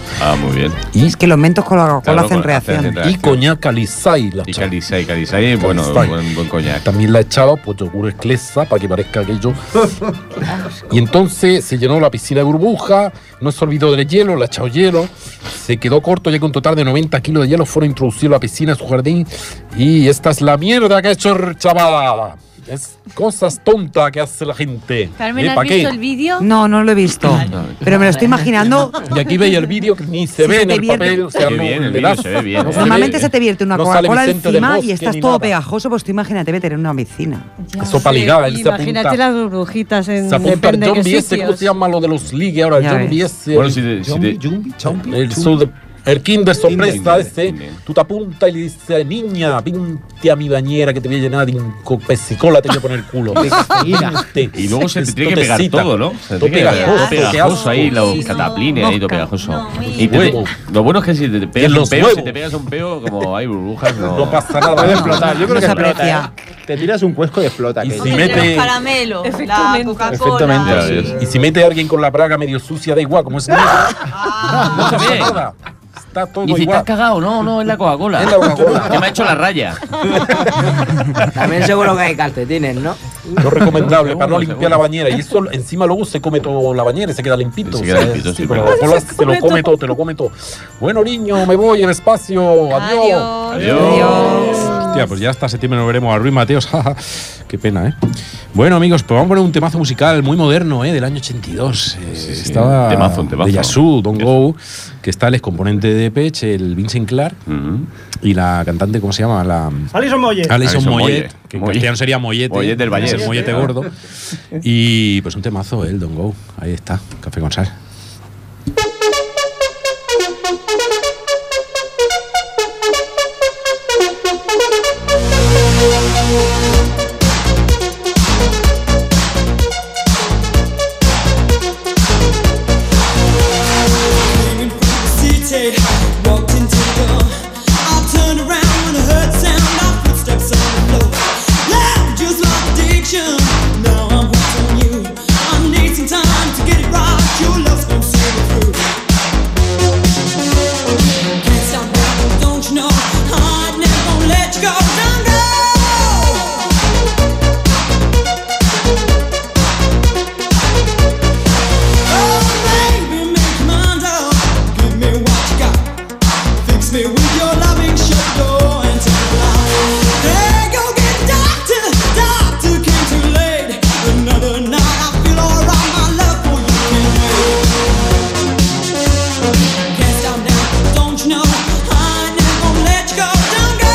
Ah, muy bien.
Y es que los mentos con la Coca-Cola
Claro,
hacen
con-
reacción.
hacen reacción.
Y coñac Calisay. La
Y
echaba.
Calisay, Calisay, bueno,
Calisay.
buen, buen coñac.
También la echaba, pues yogur esclesa, para que parezca aquello. Y entonces se llenó la piscina de burbuja, no se olvidó del hielo, le ha echado hielo, se quedó corto, ya que un total de noventa kilos de hielo fueron introducidos en la piscina, en su jardín. Y esta es la mierda que ha hecho el chaval. Es cosas tontas que hace la gente.
Carmen,
¿Eh?
¿has
¿Pa'
visto
qué?
el vídeo?
No, no lo he visto. Pero me lo estoy imaginando.
Y aquí veis el vídeo que ni se
Si
ve
se
en
te
el
vierte-
papel. O sea,
Se ve
no,
bien, el
le
vídeo
das-
se ve bien,
no
¿eh?
se
Normalmente
ve,
se te vierte una
no sale
Coca-Cola
Vicente del
encima
Bosque
y estás
ni
todo
nada.
pegajoso, pues tú imagínate meter en una piscina.
Eso para ligar, él se
Imagínate
apunta.
las burbujitas en
Se apunta
depende
el
de
John
qué
B S, ¿cómo
sitios.
se llama lo de los ligues ahora? El
Ya
John
ves.
B S.
Bueno,
el-
si te- si
John-
te-
John- John- el sur de- el kinder sorpresa
Kinder,
ese,
Kinder.
tú te apuntas y le dices, niña, vente a mi bañera que te voy a llenar de un co- pesicola, te voy a poner el culo. Vente.
Y luego se te
Esto
tiene que pegar
cita.
todo, ¿no? Se te
Todo
tiene que pegar
pegajoso,
todo
qué
pegajoso
asco.
ahí, los
Sí,
cataplines ahí, todo pegajoso. Y te-
Huevo.
lo bueno es que si te pegas
En
un
los
peo, si
huevos.
te pegas un peo, como hay burbujas, no,
No pasa nada.
Puede explotar. Yo creo
No
que
se
explota.
aprecia.
¿eh? Te tiras un cuesco y explota.
Y
aquello.
si
Los
mete-
caramelos, la
Efectivamente.
Coca-Cola.
Efectivamente.
Ya
sí.
ves.
Y si mete a alguien con la braga medio sucia, da igual, como es negro. No se ve nada. Está todo
Y si te
igual.
has cagado, no, no, es la Coca-Cola.
Es la Coca-Cola.
Que me ha hecho la raya.
También seguro que hay calcetines, ¿no?
No recomendable para no
Seguro,
limpiar
seguro.
la bañera. Y eso encima luego se come todo la bañera y se queda limpito.
Se queda
O sea,
limpito, sí,
pero
pero-
la Coca-Cola se lo come todo, te lo come todo. Bueno, niño, me voy en espacio. Adiós.
Adiós.
Hostia, pues ya hasta septiembre nos veremos a Ruiz Mateos. jaja. Qué pena, ¿eh? Bueno, amigos, pues vamos a poner un temazo musical muy moderno, ¿eh? Del año ochenta y dos. Eh,
Sí, sí,
estaba
un temazo, un temazo.
de Yazoo, Don't Go, que está el excomponente de Depeche, el Vincent Clark,
Ujú.
y la cantante, ¿cómo se llama? La
Alison Moyet.
Alison
Alison
Moyet,
Moyet.
que en
Moyet.
castellano sería Mollete.
Moyet del Vallés.
El Mollete gordo. Y pues un temazo, ¿eh? El Don't Go. Ahí está, Café con Sal.
City, walked into the door. I turned around when I heard sound of footsteps on the floor. Loud, just like addiction. Now I'm hooked on you. I need some time to get it right. Your love's gonna see me through. Can't stop now, don't you know? I never gonna let you go. Don't go. Oh, baby, make your mind up. Give me what you got. Fix me with your loving shoulder and take the light. Hey, go get the doctor. Doctor came too late. Another night I feel alright. My love for you can't wait. Can't stop now, don't you know? I never gonna let you go. Don't go.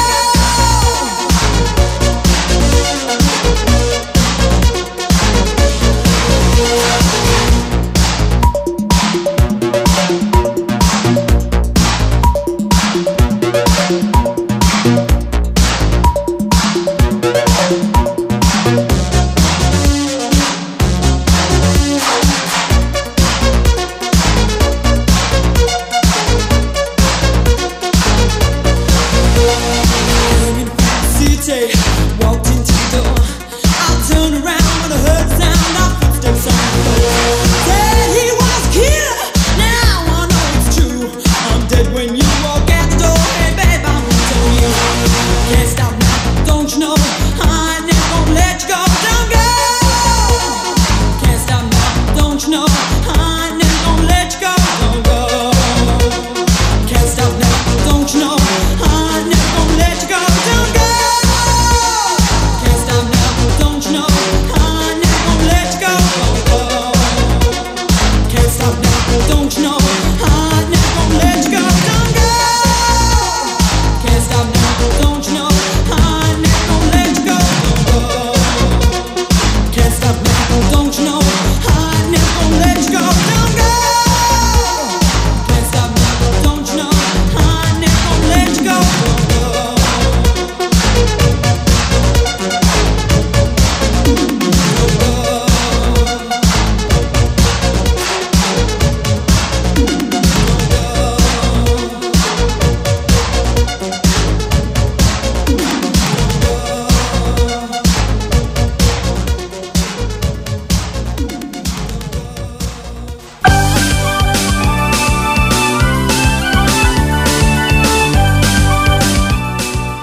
City, walked into the door. I turned around when I heard the sound of footsteps on the floor. Said he was a killer, now I know it's true. I'm dead when you walk out the door. Hey babe, I'm hooked on you. Can't stop now, don't you know? I ain't never gonna let you go. Don't go. Can't stop now, don't you know? I ain't never gonna let you go. Don't go. Can't stop now, don't you know? I ain't never gonna let you go. Don't go. Can't stop now, don't you know? I ain't never gonna let you go. Don't go. Can't stop now, don't you know? I ain't never gonna let you go. Don't go. Can't stop now, don't you know? I ain't never gonna let you go. Don't go. Can't stop now, don't you know? I ain't never gonna let you go.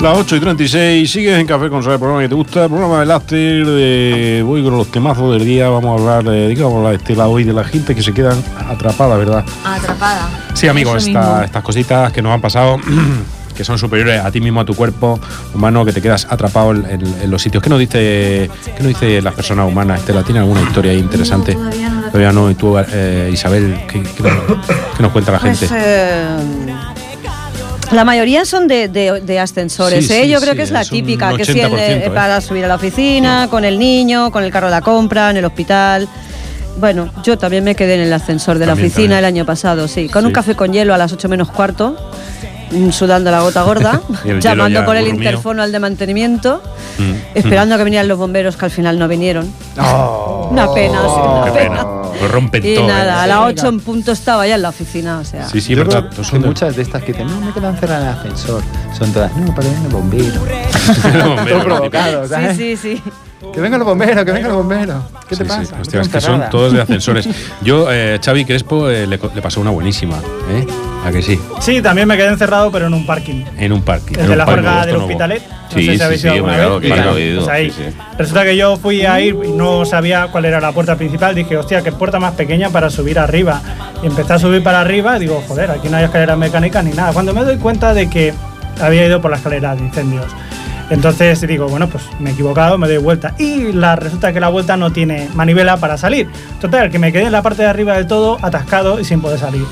Las ocho y treinta y seis, sigues en Café con Sal, el programa que te gusta, el programa del After. De, voy con los temazos del día. Vamos a hablar de, digamos, la estela hoy de la gente que se quedan atrapada, ¿verdad?
Atrapada.
Sí, amigos,
Eso
esta,
mismo.
estas cositas que nos han pasado, que son superiores a ti mismo, a tu cuerpo humano, que te quedas atrapado en, en- en los sitios. ¿Qué nos dice, qué nos dice las personas humanas, Estela? ¿Tiene alguna historia ahí interesante?
todavía no la
Todavía no. ¿Y tú, eh, Isabel, qué, qué nos- qué nos cuenta la
Pues,
gente?
eh, la mayoría son de, de- de ascensores,
Sí,
¿eh?
sí,
Yo creo
sí,
que es la
es un
típica, que sí, el-
ochenta por ciento, ¿eh?
para subir a la oficina, con el niño, con el carro de la compra, en el hospital. Bueno, yo también me quedé en el ascensor de la
También,
oficina
también.
el año pasado, sí, con
Sí.
un café con hielo a las ocho menos cuarto, mm, sudando la gota gorda,
Y el hielo
llamando
ya
por el
durmió.
interfono al de mantenimiento,
Mm.
esperando a que vinieran los bomberos, que al final no vinieron. Una pena, sí, una
Qué
pena.
pena. Lo rompen
Y
todo.
nada, a
¿eh?
las ocho en punto estaba ya en la oficina, o sea.
Sí, sí,
Yo
verdad.
creo
todos
que
son de-
muchas de estas que dicen, no, me quedan cerradas en el ascensor. Son todas, no, para venir el bombero.
Bombero,
Todo provocado, ¿sabes?
Sí, sí, sí.
Que vengan los bomberos, que vengan los bomberos. ¿Qué te
Sí,
pasa?
sí.
Me
Hostia, es
quedan
que son
cerradas.
todos de ascensores. Yo, eh, Xavi Crespo, eh, le, co- le pasó una buenísima. ¿Eh? ¿A que sí?
Sí, también me quedé encerrado, pero en un parking.
En un parque.
El de la Jorga del Hospitalet. No
Sí,
sé si
sí,
habéis
sí,
ido alguna
claro,
vez.
claro,
Pues
he ido,
ahí.
sí, sí.
Resulta que yo fui a ir y no sabía cuál era la puerta principal. Dije, hostia, qué puerta más pequeña para subir arriba. Y empecé a subir para arriba. Digo, joder, aquí no hay escaleras mecánicas ni nada. Cuando me doy cuenta de que había ido por la escalera de incendios. Entonces digo, bueno, pues me he equivocado, me doy vuelta. Y la, resulta que la vuelta no tiene manivela para salir. Total, que me quedé en la parte de arriba del todo, atascado y sin poder salir.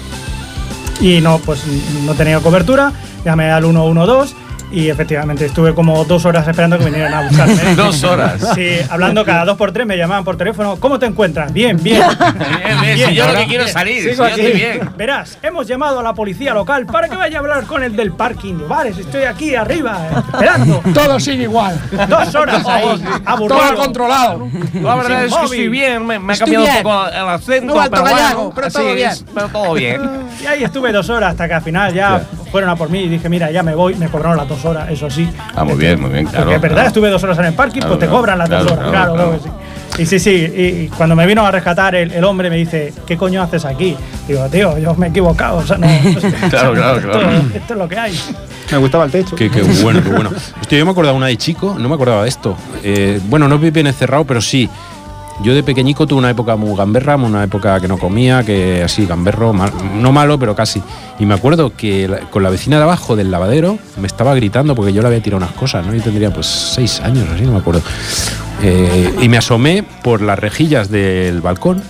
Y no, pues no tenía cobertura, llamé al uno uno dos y efectivamente estuve como dos horas esperando que vinieran a buscarme.
Dos horas.
Sí, hablando cada dos por tres me llamaban por teléfono. ¿Cómo te encuentras? Bien, bien.
Bien, bien, si yo lo que quiero es salir, si yo estoy bien.
Verás, hemos llamado a la policía local para que vaya a hablar con el del parking. Yo, vale, estoy aquí arriba, eh, esperando.
Todo sigue igual.
Dos horas ahí, aburrido.
Todo controlado.
La verdad
Sin
es que
móvil.
estoy bien, me, me ha
Estoy
cambiado
bien.
un poco el acento,
No he vuelto
pero
gallego,
bueno,
pero
así
todo bien.
es, pero todo bien.
Y ahí estuve dos horas hasta que al final ya fueron a por mí y dije, mira, ya me voy. Me cobraron las dos horas, eso sí.
Ah, muy bien, muy bien, claro.
Porque es verdad,
claro.
estuve dos horas en el parking,
Claro,
pues te
claro,
cobran las
claro,
dos horas.
claro,
Claro,
claro.
claro que sí. Y sí, sí, y, y cuando me vino a rescatar el, el hombre me dice, ¿qué coño haces aquí? Digo, tío, yo me he equivocado. O sea, no,
Claro, claro,
esto,
claro.
esto es lo que hay.
Me gustaba el techo.
Qué, qué bueno, qué bueno. Hostia, yo me acordaba una de chico, no me acordaba de esto. Eh, bueno, no bien encerrado, pero sí. Yo de pequeñico tuve una época muy gamberra, una época que no comía, que así, gamberro, mal- no malo, pero casi. Y me acuerdo que la- con la vecina de abajo del lavadero me estaba gritando porque yo le había tirado unas cosas, ¿no? Yo tendría pues seis años, así, no me acuerdo. Eh, y me asomé por las rejillas del balcón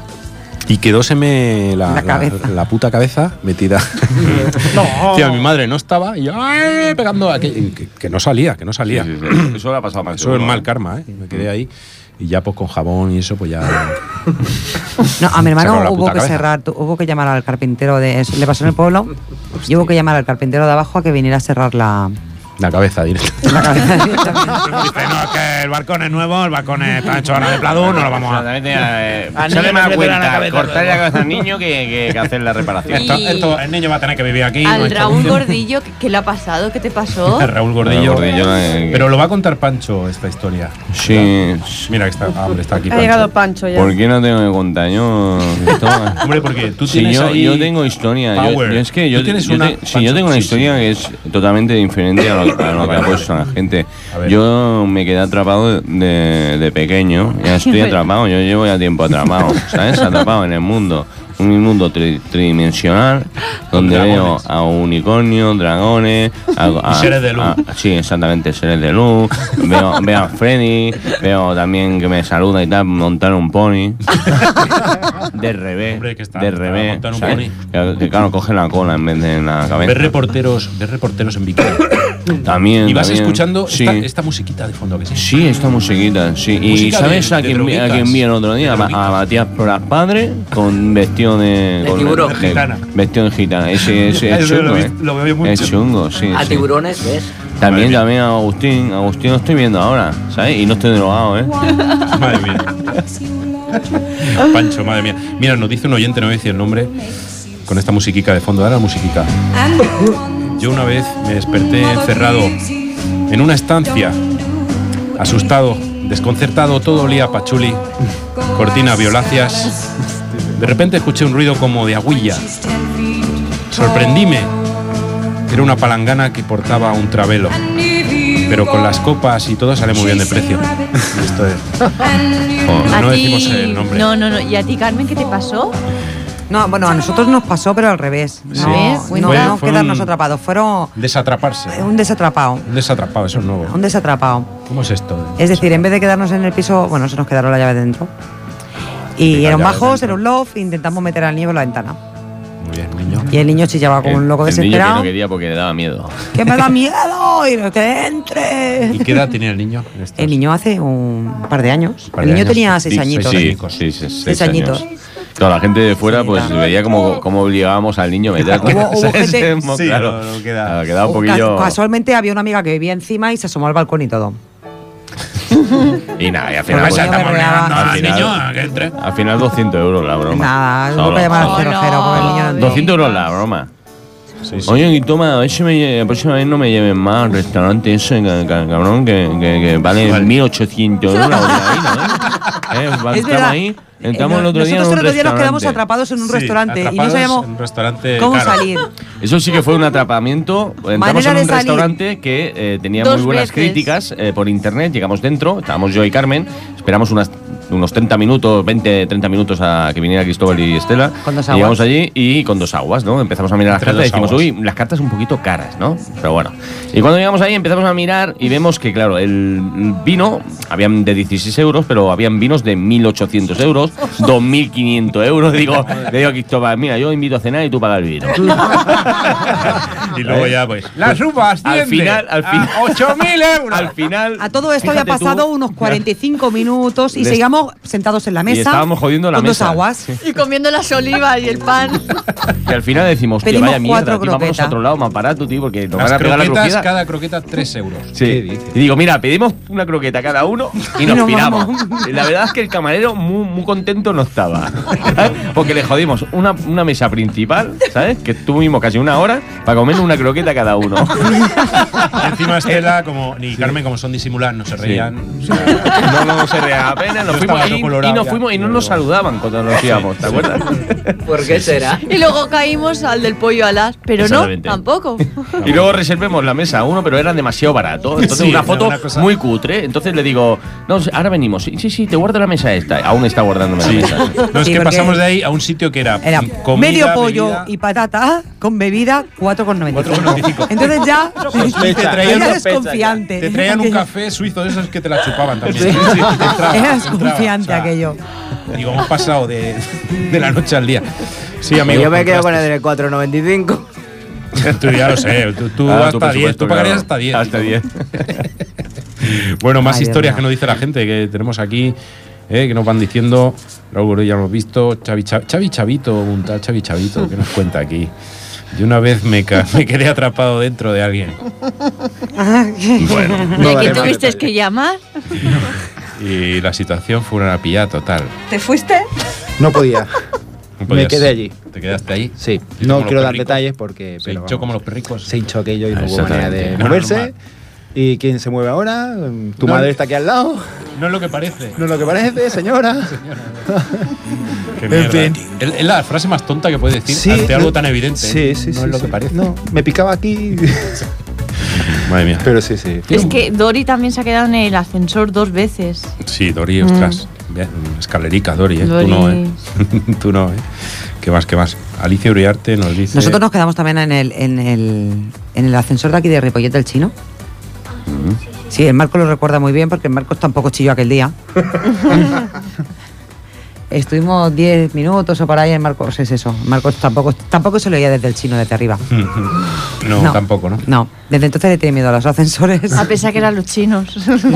y quedóseme la,
La
la-
cabeza.
la puta cabeza metida.
No.
Tía, mi madre no estaba y yo ¡ay! Pegando a que, que- que no salía, que no salía.
Sí, sí, sí. Eso le ha pasado más.
Eso es mal karma, ¿eh? Me quedé ahí y ya pues con jabón y eso pues ya...
No, a mi
Sacaron
hermano
la
hubo
puta
que
cabeza.
cerrar, tu- hubo que llamar al carpintero de. Le pasó en el pueblo y hubo que llamar al carpintero de abajo a que viniera a cerrar la,
La cabeza directa.
la cabeza.
Dice, no, es que el balcón es nuevo, el balcón está hecho ahora de Pladú, no lo vamos a...
Exactamente, eh,
Al
sale
niño
más
le duele la
cuenta
cabeza
cortar la
luego.
cabeza al niño que, que, que hacer la reparación.
Esto, esto- el niño va a tener que vivir aquí. no
Al
hay
Raúl
solución.
Gordillo, ¿qué, qué le ha pasado? ¿Qué te pasó?
Raúl Gordillo.
Raúl Gordillo, eh,
Pero lo va a contar Pancho esta historia.
Sí.
Mira que está, ah, hombre, está aquí
Ha
Pancho.
llegado Pancho ya.
¿Por qué no tengo que contar yo? Cristóbal?
Hombre, porque tú
Sí,
tienes
yo,
ahí
yo tengo historia. Yo,
power.
yo es que yo,
Tú tienes
yo
una-
te- sí,
Pancho,
yo tengo una
sí,
historia que es totalmente diferente a lo, a lo que ha puesto la gente.
A ver.
Yo me quedé atrapado de, de pequeño. Ya estoy atrapado. Yo llevo ya tiempo atrapado. ¿Sabes? Atrapado en el mundo. Un mundo tri- tridimensional donde veo
dragones.
a unicornios, dragones, a, a-
Y seres de luz.
a- sí, exactamente, seres de luz. Veo, veo a Freddy, veo también que me saluda y tal, montar un pony. De revés,
Hombre, que está-
de
está
revés.
montando un
¿sabes?
pony.
Que, que claro, coge la cola en vez de la cabeza.
Ves reporteros, ves reporteros en bikini.
También.
Y vas
también.
escuchando
Sí.
esta, esta musiquita de fondo que sí.
Sí, esta musiquita, sí. Y
Música
¿sabes
de-
a,
de
quién vi, a
droguitas.
quién vi el otro día?
De
A,
droguitas.
a Matías Prolas padre con vestido de.
De
con-
tiburón.
de-
Gitana.
Vestido de gitana. Ese, ese es
Eso lo
chungo,
he
¿eh?
visto- lo veo mucho.
Es chungo, sí.
A
sí.
tiburones, ¿ves?
También,
Madre mía.
también a Agustín. Agustín lo estoy viendo ahora, ¿sabes? Y no estoy drogado, ¿eh?
Madre mía. Pancho, madre mía. Mira, nos dice un oyente, no voy a decir el nombre, con esta musiquica de fondo. Dale la musiquica. Yo una vez me desperté encerrado en una estancia, asustado, desconcertado, todo olía a pachuli, cortinas violáceas. De repente escuché un ruido como de agüilla. Sorprendíme. Era una palangana que portaba un travelo. pero con las copas y todo sale muy bien de precio. Esto es. Oh,
¿A
no
ti?
decimos el nombre.
No, no, no. ¿Y a ti, Carmen, qué te pasó?
No, bueno, a nosotros nos pasó, pero al revés. No,
Sí.
no,
Fue-
no
fue
quedarnos
un-
atrapados, fueron
Desatraparse.
un desatrapado.
Un desatrapado, eso es nuevo.
Un desatrapado.
¿Cómo es esto?
Es decir, en vez de quedarnos en el piso, bueno, se nos quedaron la llave dentro. Y
Sí, la
eran
llave
bajos,
dentro.
era un loft, intentamos meter al niño por la ventana.
Muy bien, niño.
Y el niño chillaba como un loco
el niño que
desesperado.
no quería porque le daba miedo.
¡Que me da miedo! Y no, que entre.
¿Y qué edad tenía el niño? en estos?
El niño hace un par de años.
Par
El
de
niño
años.
tenía seis
Sí,
añitos.
Sí, sí, sí, seis,
Seis añitos.
años. Claro, la gente de fuera pues veía como, como obligábamos al niño a meterlo.
Hubo- hubo
¿Sabes?
gente-
Mo-
Sí,
claro,
no, no queda-
claro, quedaba un
Ca-
poquillo.
Casualmente había una amiga que vivía encima y se asomó al balcón y todo.
Y nada, y al final.
Porque
pues,
el niño berreaba.
al
al
final-
niño a que entre.
Al final doscientos euros la broma.
Nada,
Solo,
tengo que llamar al
solo.
cero cero porque el niño no entró.
doscientos euros la broma.
Sí, sí.
Oye, y toma, a ver si me, la próxima vez no me lleven más al restaurante ese, ca- ca- cabrón, que, que, que vale mil ochocientos euros la botella, ¿no? ¿Eh?
Es
Entramos
verdad.
ahí, entramos
Eh,
el otro día en
Nosotros
un
el otro día nos quedamos
restaurante.
atrapados en un
Sí,
restaurante y no
atrapados
sabíamos
en un restaurante
cómo
caro.
salir.
Eso sí que fue un atrapamiento. Entramos
Manera
en
de
un
salir.
restaurante que eh, tenía
Dos
muy buenas
veces.
críticas eh, por internet. Llegamos dentro, estábamos yo y Carmen. Esperamos unas, unos treinta minutos, veinte, treinta minutos a que viniera Cristóbal y Estela.
Con dos
Y Llegamos
aguas.
allí y con dos aguas, ¿no? Empezamos a mirar las
Entre
cartas y
dos
decimos,
aguas.
uy, las cartas un poquito caras, ¿no? Pero bueno. Y cuando llegamos ahí empezamos a mirar y vemos que, claro, el vino, habían de dieciséis euros, pero habían vinos de mil ochocientos euros, dos mil quinientos euros. Digo, le digo a Cristóbal, mira, yo invito a cenar y tú pagas el vino.
Y luego ya, pues.
La suma asciende
Al final, al final.
a ocho mil euros.
Al final.
A todo esto había
fíjate tú,
pasado unos cuarenta y cinco minutos y
Les-
seguíamos sentados en la mesa.
estábamos jodiendo la
con
mesa.
dos aguas.
Y comiendo las olivas y el pan.
Y al final decimos, tío,
Pedimos
vaya mierda,
cuatro
tío, vámonos
croquetas.
a otro lado más barato, tío, porque nos
Las
van a pegar la
croquetas,
croqueta.
cada croqueta, tres euros.
Sí.
¿Qué dices?
Y digo, mira, pedimos una croqueta cada uno y nos
nos
piramos.
vamos.
Y la verdad es que el camarero muy, muy contento no estaba. ¿Sabes? Porque le jodimos una, una mesa principal, ¿sabes? Que estuvimos casi una hora para comer una croqueta cada uno.
Y encima Estela, como, ni Carmen, como son disimuladas, no se reían. O sea,
No, no, no se rea apenas. Nos
Yo
fuimos
estaba
ahí
todo colorado
y nos
ya.
fuimos y no nos saludaban cuando nos íbamos, ¿te acuerdas?
¿Por qué será?
Y luego caímos al del pollo alas. Pero no,
Exactamente.
tampoco.
Y luego reservemos la mesa a uno, pero era demasiado barato. Entonces,
Sí,
una foto
una cosa-
muy cutre. Entonces le digo, no, ahora venimos. Sí, sí, sí, te guardo la mesa esta. Aún está guardándome
Sí.
la mesa.
No, es
Sí,
que
porque
pasamos de ahí a un sitio que era,
Era
comida,
medio pollo
bebida,
y patata con bebida cuatro con noventa y
cuatro con noventa y cinco.
cinco. Entonces ya
Y te traían,
era desconfiante.
te traían un
Aquello.
café suizo de esos que te la chupaban también.
Sí.
Sí, sí, te entraba,
Era
te entraba,
desconfiante
o sea,
aquello.
Digo, hemos pasado de, de la noche al día. Sí, amigo.
Yo me quedo con el del cuatro noventa y cinco.
Tú ya lo sé, tú, tú
Ah,
hasta
por
diez,
supuesto,
tú pagarías
claro.
hasta diez.
Hasta diez.
Bueno, más
Ay, Dios
historias
mío.
que nos dice la gente que tenemos aquí, eh, que nos van diciendo. Raúl, ya lo hemos visto. Xavi, Xavi, Xavi Chavito, un tal Xavi Chavito, que nos cuenta aquí. Yo una vez me, ca- me quedé atrapado dentro de alguien. Bueno,
¿Y a quién tuviste que llamar?
y la situación fue una pillada total.
¿Te fuiste?
No podía.
No podías-
Me quedé allí.
¿Te quedaste ahí?
Sí,
¿Y
no
como
quiero
los
dar
perricos?
detalles porque.
Se
pero
hinchó
vamos,
como los perricos.
Se hinchó aquello y no hubo
Exactamente.
manera de
No,
moverse.
normal.
¿Y quién se mueve ahora? Tu
No.
madre está aquí al lado.
No es lo que parece.
No es lo que parece, señora.
Qué
En
mierda.
fin.
Es es la frase más tonta que puedes decir
Sí,
ante algo
no-
tan evidente.
Sí,
¿eh?
sí,
No
sí.
es lo
sí.
que parece.
No, me picaba aquí.
Madre mía.
Pero sí, sí.
Es que Dori también se ha quedado en el ascensor dos veces.
Sí, Dori, ostras. Bien, escalerica, Dori, ¿eh?
Dori.
Tú no, ¿eh? Tú no, ¿eh? ¿Qué más, qué más? Alicia Uriarte nos dice.
Nosotros nos quedamos también en el, en el, en el ascensor de aquí de Ripollet del Chino. Sí, el Marco lo recuerda muy bien porque el Marcos tampoco chilló aquel día. Estuvimos diez minutos o por ahí en Marcos, es eso. Marcos tampoco, tampoco se lo oía desde el Chino, desde arriba.
No,
No.
tampoco, ¿no?
No, desde entonces le tiene miedo a los ascensores.
A pesar que eran los chinos.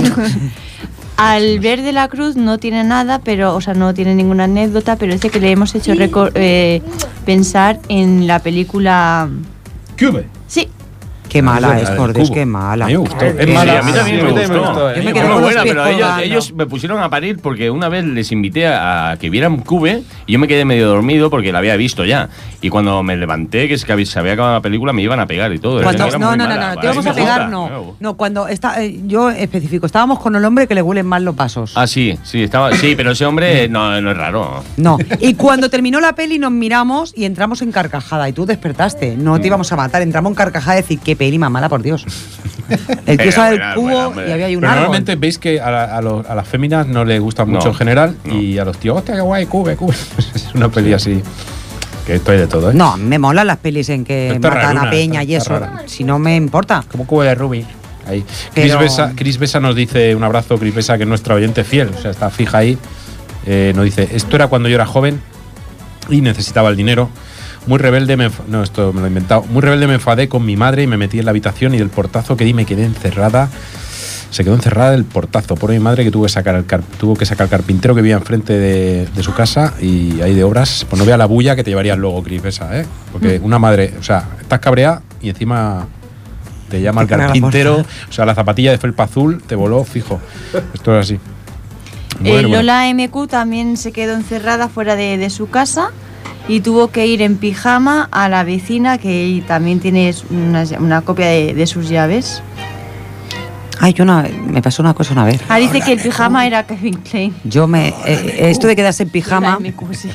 Al ver de la Cruz no tiene nada, pero, o sea, no tiene ninguna anécdota, pero dice que le hemos hecho recor- eh, pensar en la película.
Cube.
Sí.
Qué mala
Ah,
es,
del
por Dios,
cubo.
qué mala.
A mí me gustó. Es
Qué
mala.
Sí, a mí también
Sí,
me
a mí también me
gustó.
gustó, ¿eh?
Yo me
Eh,
quedé
muy
con los
buena,
pies
pero ellos,
colgando.
ellos me pusieron a parir porque una vez les invité a, a que vieran Cube y yo me quedé medio dormido porque la había visto ya. Y cuando me levanté, que es que se había acabado la película, me iban a pegar y todo.
Cuando-
Era
no,
muy
no, no,
mala.
no, te íbamos
mí
a
me
pegar,
gusta.
no. No, cuando está, eh, yo especifico, estábamos con el hombre que le huelen mal los vasos.
Ah, sí, sí, estaba, sí, pero ese hombre no, no es raro.
No. Y cuando terminó la peli nos miramos y entramos en carcajada y tú despertaste. No te íbamos a matar, entramos en carcajada y decir, qué peli más mala, por Dios. El tío sabe el cubo y había ahí un
Pero
árbol.
normalmente veis que a, la- a los- a las féminas no les gusta mucho
No,
en general y a los tíos, hostia, qué guay, cube, cube. Es una peli así. Que esto hay de todo, ¿eh?
No, me molan las pelis en que
Esta es
matan
raruna,
a Peña
esta-
y
esta
eso.
rara.
Si no me importa.
Como cubo de Rubik. Ahí. Chris,
Pero-
Besa, Chris Besa nos dice, un abrazo, Chris Besa, que es nuestra oyente fiel, o sea, está fija ahí. Eh, nos dice, esto era cuando yo era joven y necesitaba el dinero. Muy rebelde, me enf- no, esto me lo he inventado. Muy rebelde me enfadé con mi madre y me metí en la habitación y del portazo que di me quedé encerrada. Se quedó encerrada del portazo. Por mi madre que tuvo que sacar al car- tuvo que sacar al carpintero que vivía enfrente de, de su casa y ahí de obras. Pues no vea la bulla que te llevarías luego, Cris Besa, ¿eh? Porque una madre, o sea, estás cabreada y encima te llama el
Te carga la
carpintero.
fuerza.
O sea, la zapatilla de felpa azul te voló fijo. Esto es así.
Eh,
Bueno, bueno.
Lola M Q también se quedó encerrada fuera de, de su casa y tuvo que ir en pijama a la vecina que también tiene una, una copia de, de sus llaves.
Ay, yo una, me pasó una cosa una vez.
Ah, dice que el pijama era Kevin Klein.
Yo me. eh, esto de quedarse en pijama.
La M Q, sí.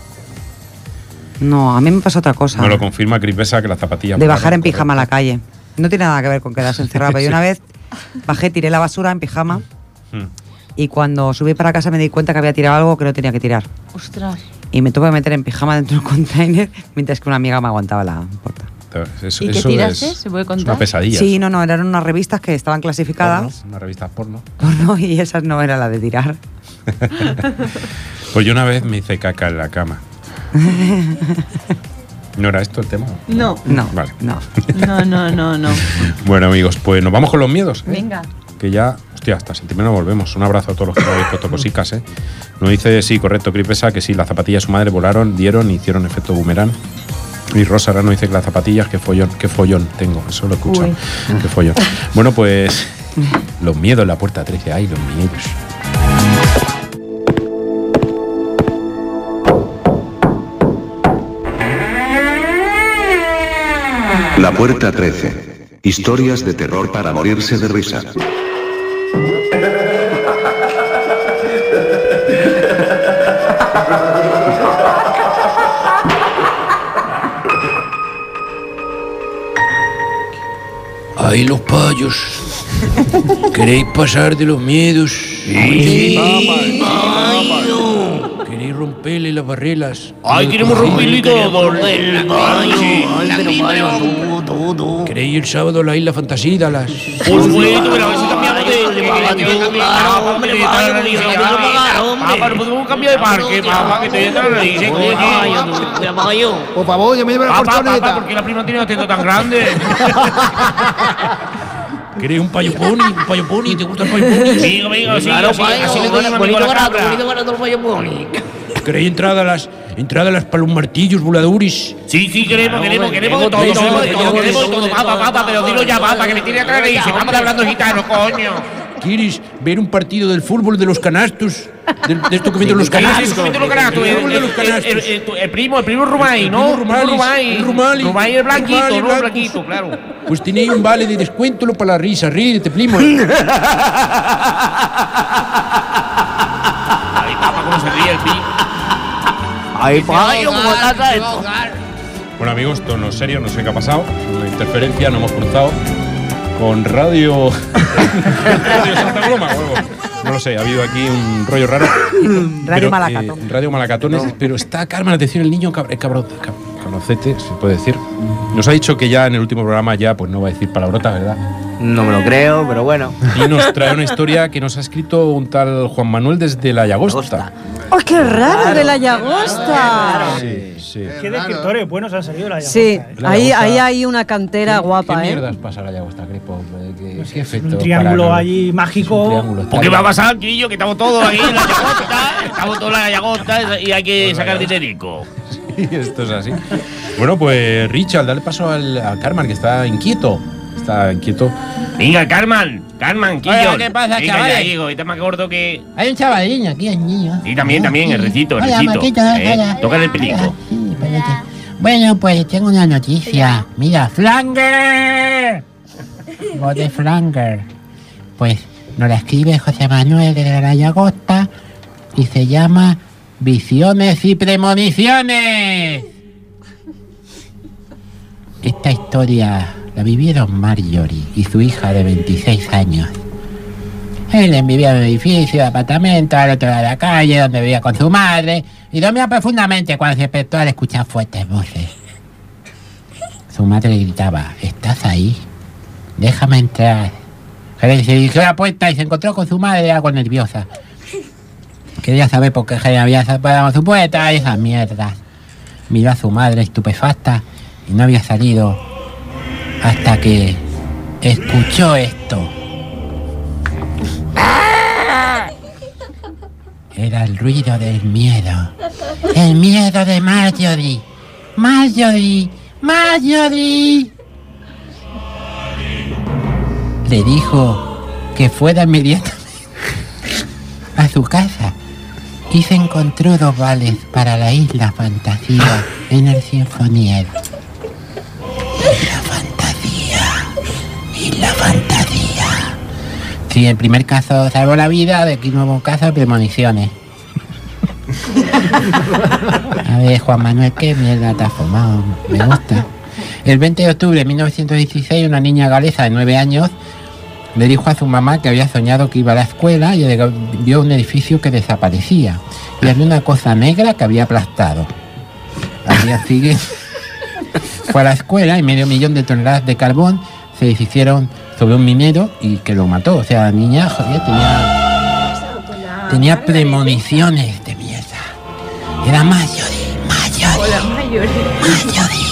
No, a mí me pasó otra cosa.
Me lo confirma Cris Besa que las zapatillas.
De
volaron,
bajar en pijama a la
correcto.
calle. No tiene nada que ver con quedarse encerrado, pero yo una vez bajé, tiré la basura en pijama
Hmm.
y cuando subí para casa me di cuenta que había tirado algo que no tenía que tirar.
Ostras.
Y me tuve que meter en pijama dentro de un container mientras que una amiga me aguantaba la puerta.
Eso,
¿Y qué
eso
tiraste?
es,
¿Se puede
es
contar?
una pesadilla.
Sí, no, no, eran unas revistas que estaban clasificadas
Porno, una revista porno.
porno, y esas no era la de tirar.
Pues yo una vez me hice caca en la cama. ¿No era esto el tema?
No.
No,
Vale.
no.
No, no, no, no.
Bueno, amigos, pues nos vamos con los miedos. ¿eh?
Venga.
Que ya, hostia, hasta septiembre nos volvemos. Un abrazo a todos los que nos habéis puesto cosicas, ¿eh? Nos dice, sí, correcto, Cris Besa, que sí, las zapatillas de su madre volaron, dieron y hicieron efecto boomerang. Y Rosa ahora nos dice que las zapatillas, que follón, que follón tengo, eso lo he escuchado.
Uy.
Que follón. Bueno, pues los miedos en la puerta trece, ay, los miedos.
La Puerta trece. Historias de terror para morirse de risa.
Ay, los payos. ¿Queréis pasar de los miedos?
Sí,
¿Queréis romperle las barreras?
Ay, queremos romperle todo.
¿Queréis ir el sábado a la isla Fantasía? Las...
Por supuesto, pero a ver si cambiamos de... Claro, hombre, te entra la nariz. Papá, no podemos cambiar de parque, papá, que te entra la nariz, coño.
Por favor, yo me llevo la
Papá, papá,
colchoneta.
¿por qué la prima tiene los tetos tan grandes?
¿Queréis un payo pony? ¿Un payo pony? ¿Te gusta el payo pony?
Sí, amigo, sí, así así le doy a mi amigo la cabra.
barato el payo pony. ¿Queréis entrada a las, entrada a las para los martillos voladores?
Sí, sí, queremos, queremos, queremos de todo,
queremos
queremos de
todo,
todo, queremos de
queremos
todo, papá, papá, pero dilo ya, papá, que me tiene atrás de ahí, si vamos hablando gitano, coño.
¿Quieres ver un partido del fútbol de los canastos? De, de esto que meten los
Sí,
canastos.
sí, comiendo los canastos,
El
el,
fútbol de los
el-
canastos.
el- el- el primo, el primo Rumay, ¿no?
El primo Rumalis,
El
Rumali.
Rumay es blanquito,
Rumali,
¿no?
blancos.
Blanquito, claro.
Pues tenéis un vale de descuento lo para la risa. Ríete, primo.
Ay, papá, cómo se ríe el primo.
Ay, payo, ¿cómo
trata esto?
Bueno, amigos, tono serio, no sé qué ha pasado. Una interferencia, no hemos cruzado con Radio. Radio Santa Coloma o algo. No lo sé, ha habido aquí un rollo raro.
Radio
Pero,
Malacatón.
eh, Radio Malacatones, pero está Carmen, atención, el niño cabr- cabro- cab- cabrocete, se puede decir. Nos ha dicho que ya en el último programa ya pues no va a decir palabrota, ¿verdad?
No me lo creo, pero bueno.
Y nos trae una historia que nos ha escrito un tal Juan Manuel desde la Llagosta.
¡Oh, qué raro de la Llagosta!
Sí, sí.
Qué descriptores buenos han salido de la
Sí,
Llagosta, ¿eh?
La
ahí,
Llagosta.
ahí hay una cantera
¿Qué
guapa, ¿eh?
mierdas pasa a la Llagosta, Crepo? ¿Qué, qué efecto?
Un triángulo
para-
allí mágico.
¿Por qué va a pasar, Quillo? Que estamos todos aquí en la llagosta, estamos todos en la llagosta y hay que sacar dinerico.
Sí, esto es así. Bueno, pues Richard, dale paso al, a Carmen, que está inquieto. Está inquieto.
Venga, Carmen, Carmen, Quillo.
Hola, ¿qué pasa,
Venga,
chavales?
ya, Diego, está más gordo que...
Hay un chavalín aquí, el niño.
Y también, también, el recito, el
Hola,
recito.
Marquito,
¿eh?
hola.
Toca el pelico.
Sí, espérate. Bueno, pues tengo una noticia. Mira, Flanger. Voz de Flanger. Pues nos la escribe José Manuel de la Llagosta y se llama Visiones y Premoniciones. Esta historia la vivieron Marjorie y su hija de veintiséis años. Él vivía en un edificio de apartamento al otro lado de la calle, donde vivía con su madre, y dormía profundamente cuando se despertó al escuchar fuertes voces. Su madre le gritaba: ¿estás ahí? Déjame entrar. Helen se dirigió a la puerta y se encontró con su madre algo nerviosa. Quería saber por qué Helen había cerrado su puerta y esas mierdas. Miró a su madre estupefacta y no había salido hasta que escuchó esto. Era el ruido del miedo. El miedo de Marjorie. Marjorie, Marjorie. Le dijo que fuera inmediatamente a su casa y se encontró dos vales para la isla fantasía en el Sinfonier. Isla fantasía, isla fantasía. Sí, el primer caso salvó la vida, de aquí nuevo caso de premoniciones. A ver, Juan Manuel, qué mierda te has fumado, me gusta. El veinte de octubre de mil novecientos dieciséis, una niña galesa de nueve años le dijo a su mamá que había soñado que iba a la escuela y vio un edificio que desaparecía y había una cosa negra que había aplastado. Al día siguiente fue a la escuela y medio millón de toneladas de carbón se deshicieron sobre un minero y que lo mató. O sea, la niña, joder, tenía, tenía premoniciones de mierda. Era Marjorie, Marjorie.
Hola, Marjorie.
Marjorie,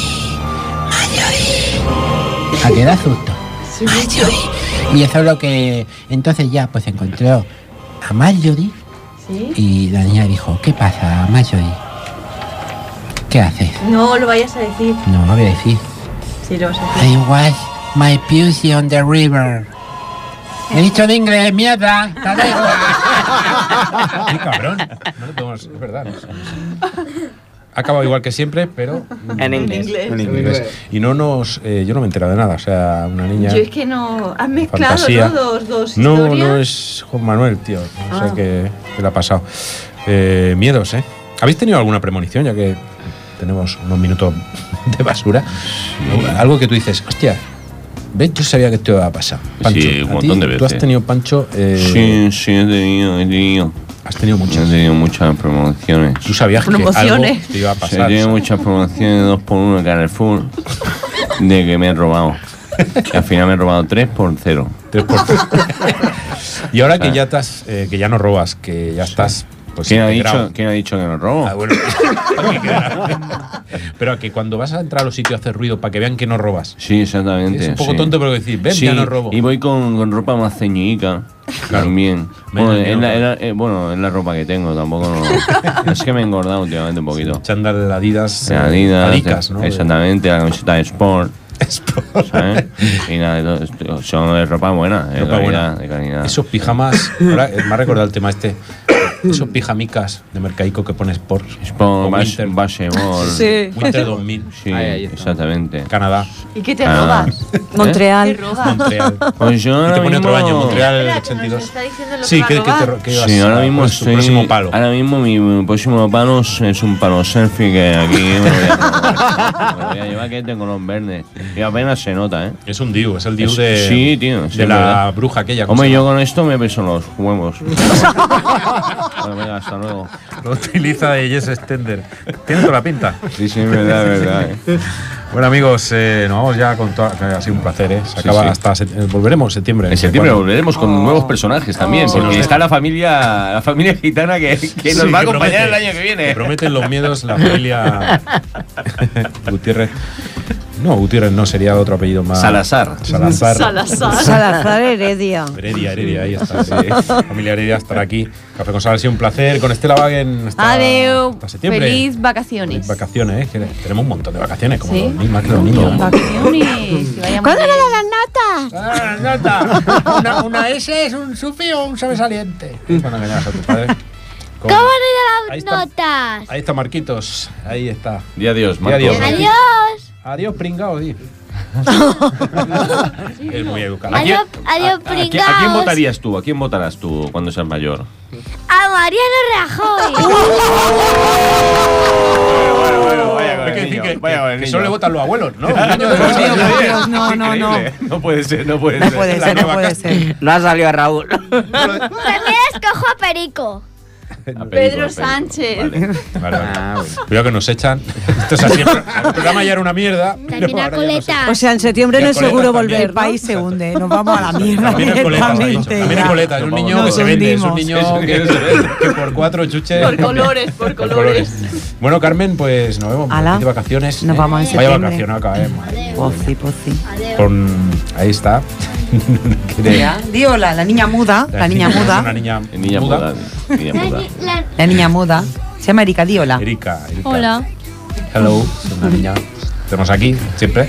Marjorie. ¿A qué da susto? Marjorie. Y eso es lo que... Entonces ya pues encontró a Marjorie.
¿Sí?
Y la niña dijo: ¿qué pasa, Marjorie? ¿Qué haces?
No lo vayas a decir.
No, lo voy a decir.
Sí, lo vas a decir.
I was my pussy on the river. He dicho en inglés, mierda. Hasta luego.
Qué cabrón. No lo podemos... Es verdad. No sé, no sé. Ha acabado igual que siempre, pero...
En inglés.
En inglés. Y no nos... Eh, yo no me he enterado de nada. O sea, una niña...
Yo es que no... Has mezclado,
fantasía.
¿no? Dos, dos
No,
historias.
no es Juan Manuel, tío. No
Ah.
sé qué, qué le ha pasado. Eh, miedos, ¿eh? ¿Habéis tenido alguna premonición, ya que tenemos unos minutos de basura? Algo que tú dices, hostia, ¿ves? Yo sabía que esto iba a pasar. Pancho,
Sí, un
¿a ti?
montón de veces.
¿Tú has tenido, Pancho? Eh,
Sí, sí, he tenido, he tenido.
¿Has tenido muchas?
He tenido muchas promociones.
¿Tú sabías que algo te iba a pasar?
He tenido muchas promociones de dos por uno en Carrefour de que me han robado. Que al final me he robado tres por cero.
tres por cero. Y ahora que ya estás, eh, que ya no robas, que ya estás... Pues,
¿Quién, ha
integrado.
dicho, ¿Quién ha dicho que no robo?
Ah, bueno. Pero que cuando vas a entrar a los sitios a hacer ruido para que vean que no robas.
Sí, exactamente.
Es un poco
sí.
tonto, pero decir, ven,
Sí,
ya no robo.
y voy con, con ropa más ceñica. También. Bueno,
Venga,
es la,
tío.
es la- eh, bueno, es la ropa que tengo, tampoco no. Es que me he engordado últimamente un poquito.
Chándal de Adidas.
De Adidas,
Adicas,
de-
¿no?
Exactamente, la camiseta de Sport. ¿Sabes? Y nada, de todo, son de ropa buena, de
Ropa
calidad,
buena.
de calidad.
Esos pijamas, ahora eh, me ha recordado el tema este. Esos pijamicas de Mercaico que pones por
Sport, base- baseball.
Sí.
Winter dos mil.
Sí, exactamente.
Canadá.
¿Y qué te
Ah.
robas?
Montreal.
¿Qué robas?
Montreal.
Pues yo
Y
ahora
te pone otro
mismo-
año, Montreal
Espera, que
ochenta y dos.
nos está diciendo lo
Sí,
que
¿qué,
va a
qué te
robar.
ro- qué vas
Sí, ahora
a-
mismo
cuál es tu
estoy.
próximo palo?
Ahora mismo mi próximo palo es un palo selfie que aquí me lo voy a, me lo voy a llevar, que tengo los verdes. Y apenas se nota, ¿eh?
Es un diu, es el diu
Es-
de,
sí, tío, sí,
de
es
la
verdad.
bruja aquella. ¿cómo
Hombre,
se
yo
llama?
con esto me peso los huevos. Bueno, venga, hasta luego.
Lo utiliza de Yes Extender. Tiene toda la pinta.
Sí, sí, es verdad, es verdad. ¿eh?
Bueno, amigos, eh, nos vamos ya con toda. Ha sido un placer, ¿eh? Se
Sí,
acaba
sí.
hasta. sep- eh, volveremos en septiembre.
En septiembre
¿Cuándo?
volveremos con nuevos personajes también,
Oh.
porque
Sí,
está la familia, la familia gitana que, que nos
Sí,
va a
que
acompañar
promete,
el año que viene.
que prometen los miedos la familia Gutiérrez. No, Gutiérrez no, sería otro apellido más.
Salazar.
Salazar.
Salazar.
Salazar Heredia.
Heredia, Heredia, ahí está. Sí. Familia Heredia estar aquí. Café con Sal ha sido un placer. Con Estela Wagen hasta,
Adeu.
hasta septiembre.
Feliz vacaciones.
Feliz vacaciones, ¿eh? Que tenemos un montón de vacaciones, como
Sí.
los niños, más que los niños.
Vacaciones. Que vaya muy
¿Cuándo
bien.
le dan las notas? Una, una S es un sufi o un sobresaliente.
Cuando engañabas a tu padre. Con-
¿Cómo han
Ahí
ido las
está.
notas?
Ahí está Marquitos. Ahí está.
Di adiós,
Di
Marcos.
adiós.
Adiós.
Adiós, pringao, di. Es muy educado.
¿A quién-
Adiós, adiós,
a- a quién- ¿A quién
pringaos.
votarías tú? ¿A quién votarás tú cuando seas mayor?
A Mariano Rajoy.
Bueno, bueno, vaya con el niño.
que,
vaya con el
que
niño.
solo le votan los abuelos, ¿no? Un niño de dos años.
Dios, no, no, no.
No puede ser, no puede
No
ser.
puede ser, no puede ser.
No ha salido a Raúl.
También escojo a Perico.
Pedro Sánchez.
Vale, vale. Cuidado que nos echan. Esto es así. El programa ya era una mierda.
También a Coleta.
O sea, en septiembre no es
Coletas
seguro
también.
volver.
El país se hunde, nos vamos a la mierda
También es coleta, has dicho.
directamente.
También es
ya.
coleta. Es un niño
Nos
que se vende. Es un
hundimos.
niño que, que por cuatro chuches.
Por colores, por colores.
Bueno, Carmen, pues nos vemos.
Ala.
De vacaciones.
Nos
¿eh?
vamos en
Vaya
septiembre.
vacaciones acá, eh. madre mía.
Pues sí, pues sí.
Con, ahí está.
Mira, di hola, la niña muda, la niña
Es
muda.
una niña,
Niña muda. Niña muda.
La niña muda. Se llama Erika, di hola.
Erika, Erika.
Hola.
Hello, es una niña. Tenemos aquí, siempre.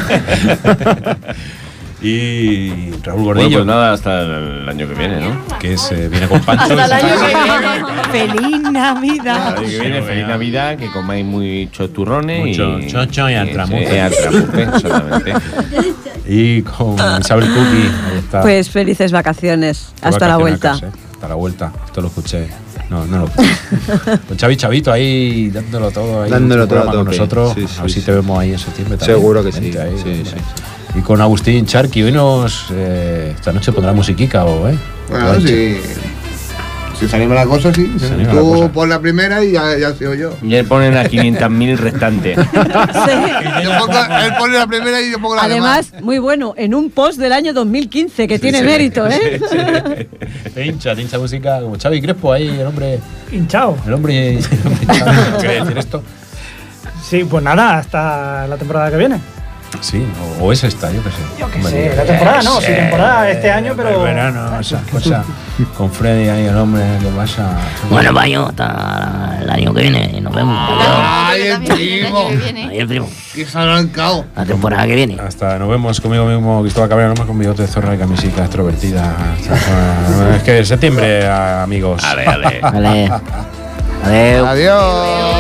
Y Raúl
Bueno,
Gordillo,
pues nada, hasta el año que viene, ¿no?
que es, eh, viene con Pancho.
Hasta el año que viene.
Feliz Navidad.
El año que viene, feliz Navidad, que comáis muchos turrones
Mucho
y.
chocho y altramufe.
Sí, y altramufe, exactamente.
Y con Isabel Cookie. Ahí está.
Pues felices vacaciones.
Qué
Hasta la
vacacionacas,
vuelta.
eh. Hasta la vuelta. Esto lo escuché. No, no lo escuché. Con Xavi Chavito ahí dándolo todo. Ahí
Dándolo
en su
todo a
programa con
tope.
nosotros.
Sí,
a
sí,
ver si
sí.
te vemos ahí en septiembre también.
Seguro que sí.
Vente ahí,
Sí,
hombre.
sí.
Y con Agustín Charqui. Hoy nos. Eh, esta noche pondrá musiquica o, ¿eh?
Bueno,
Esta
si, si se anima la cosa, sí.
Se anima la
Tú
cosa.
pon la primera y ya, ya sigo yo.
Y él ponen a quinientos mil restantes.
Yo pongo, él pone la primera y yo pongo la
Además, muy bueno, en un post del año dos mil quince, que tiene
sí.
mérito, ¿eh?
Te hincha, te hincha música como Xavi Crespo ahí, el hombre.
Hinchado.
El hombre. El hombre hinchado. ¿No quiere decir esto?
Sí, pues nada, hasta la temporada que viene.
Sí, o, o es esta, yo qué sé.
Yo qué sé, la temporada no, sí, temporada este año, pero.
El verano, esa cosa. Con Freddy ahí, el hombre, ¿qué pasa?
Bueno, vaya, hasta el año que viene. Nos vemos.
Ay, el primo.
Ahí el primo.
Que se ha arrancado.
La temporada que viene.
Hasta nos vemos conmigo mismo, Cristóbal Cabrera, nomás con bigote de zorra y camisica extrovertida. Es que septiembre, amigos.
Vale, vale.
Vale. Adiós.
Adiós.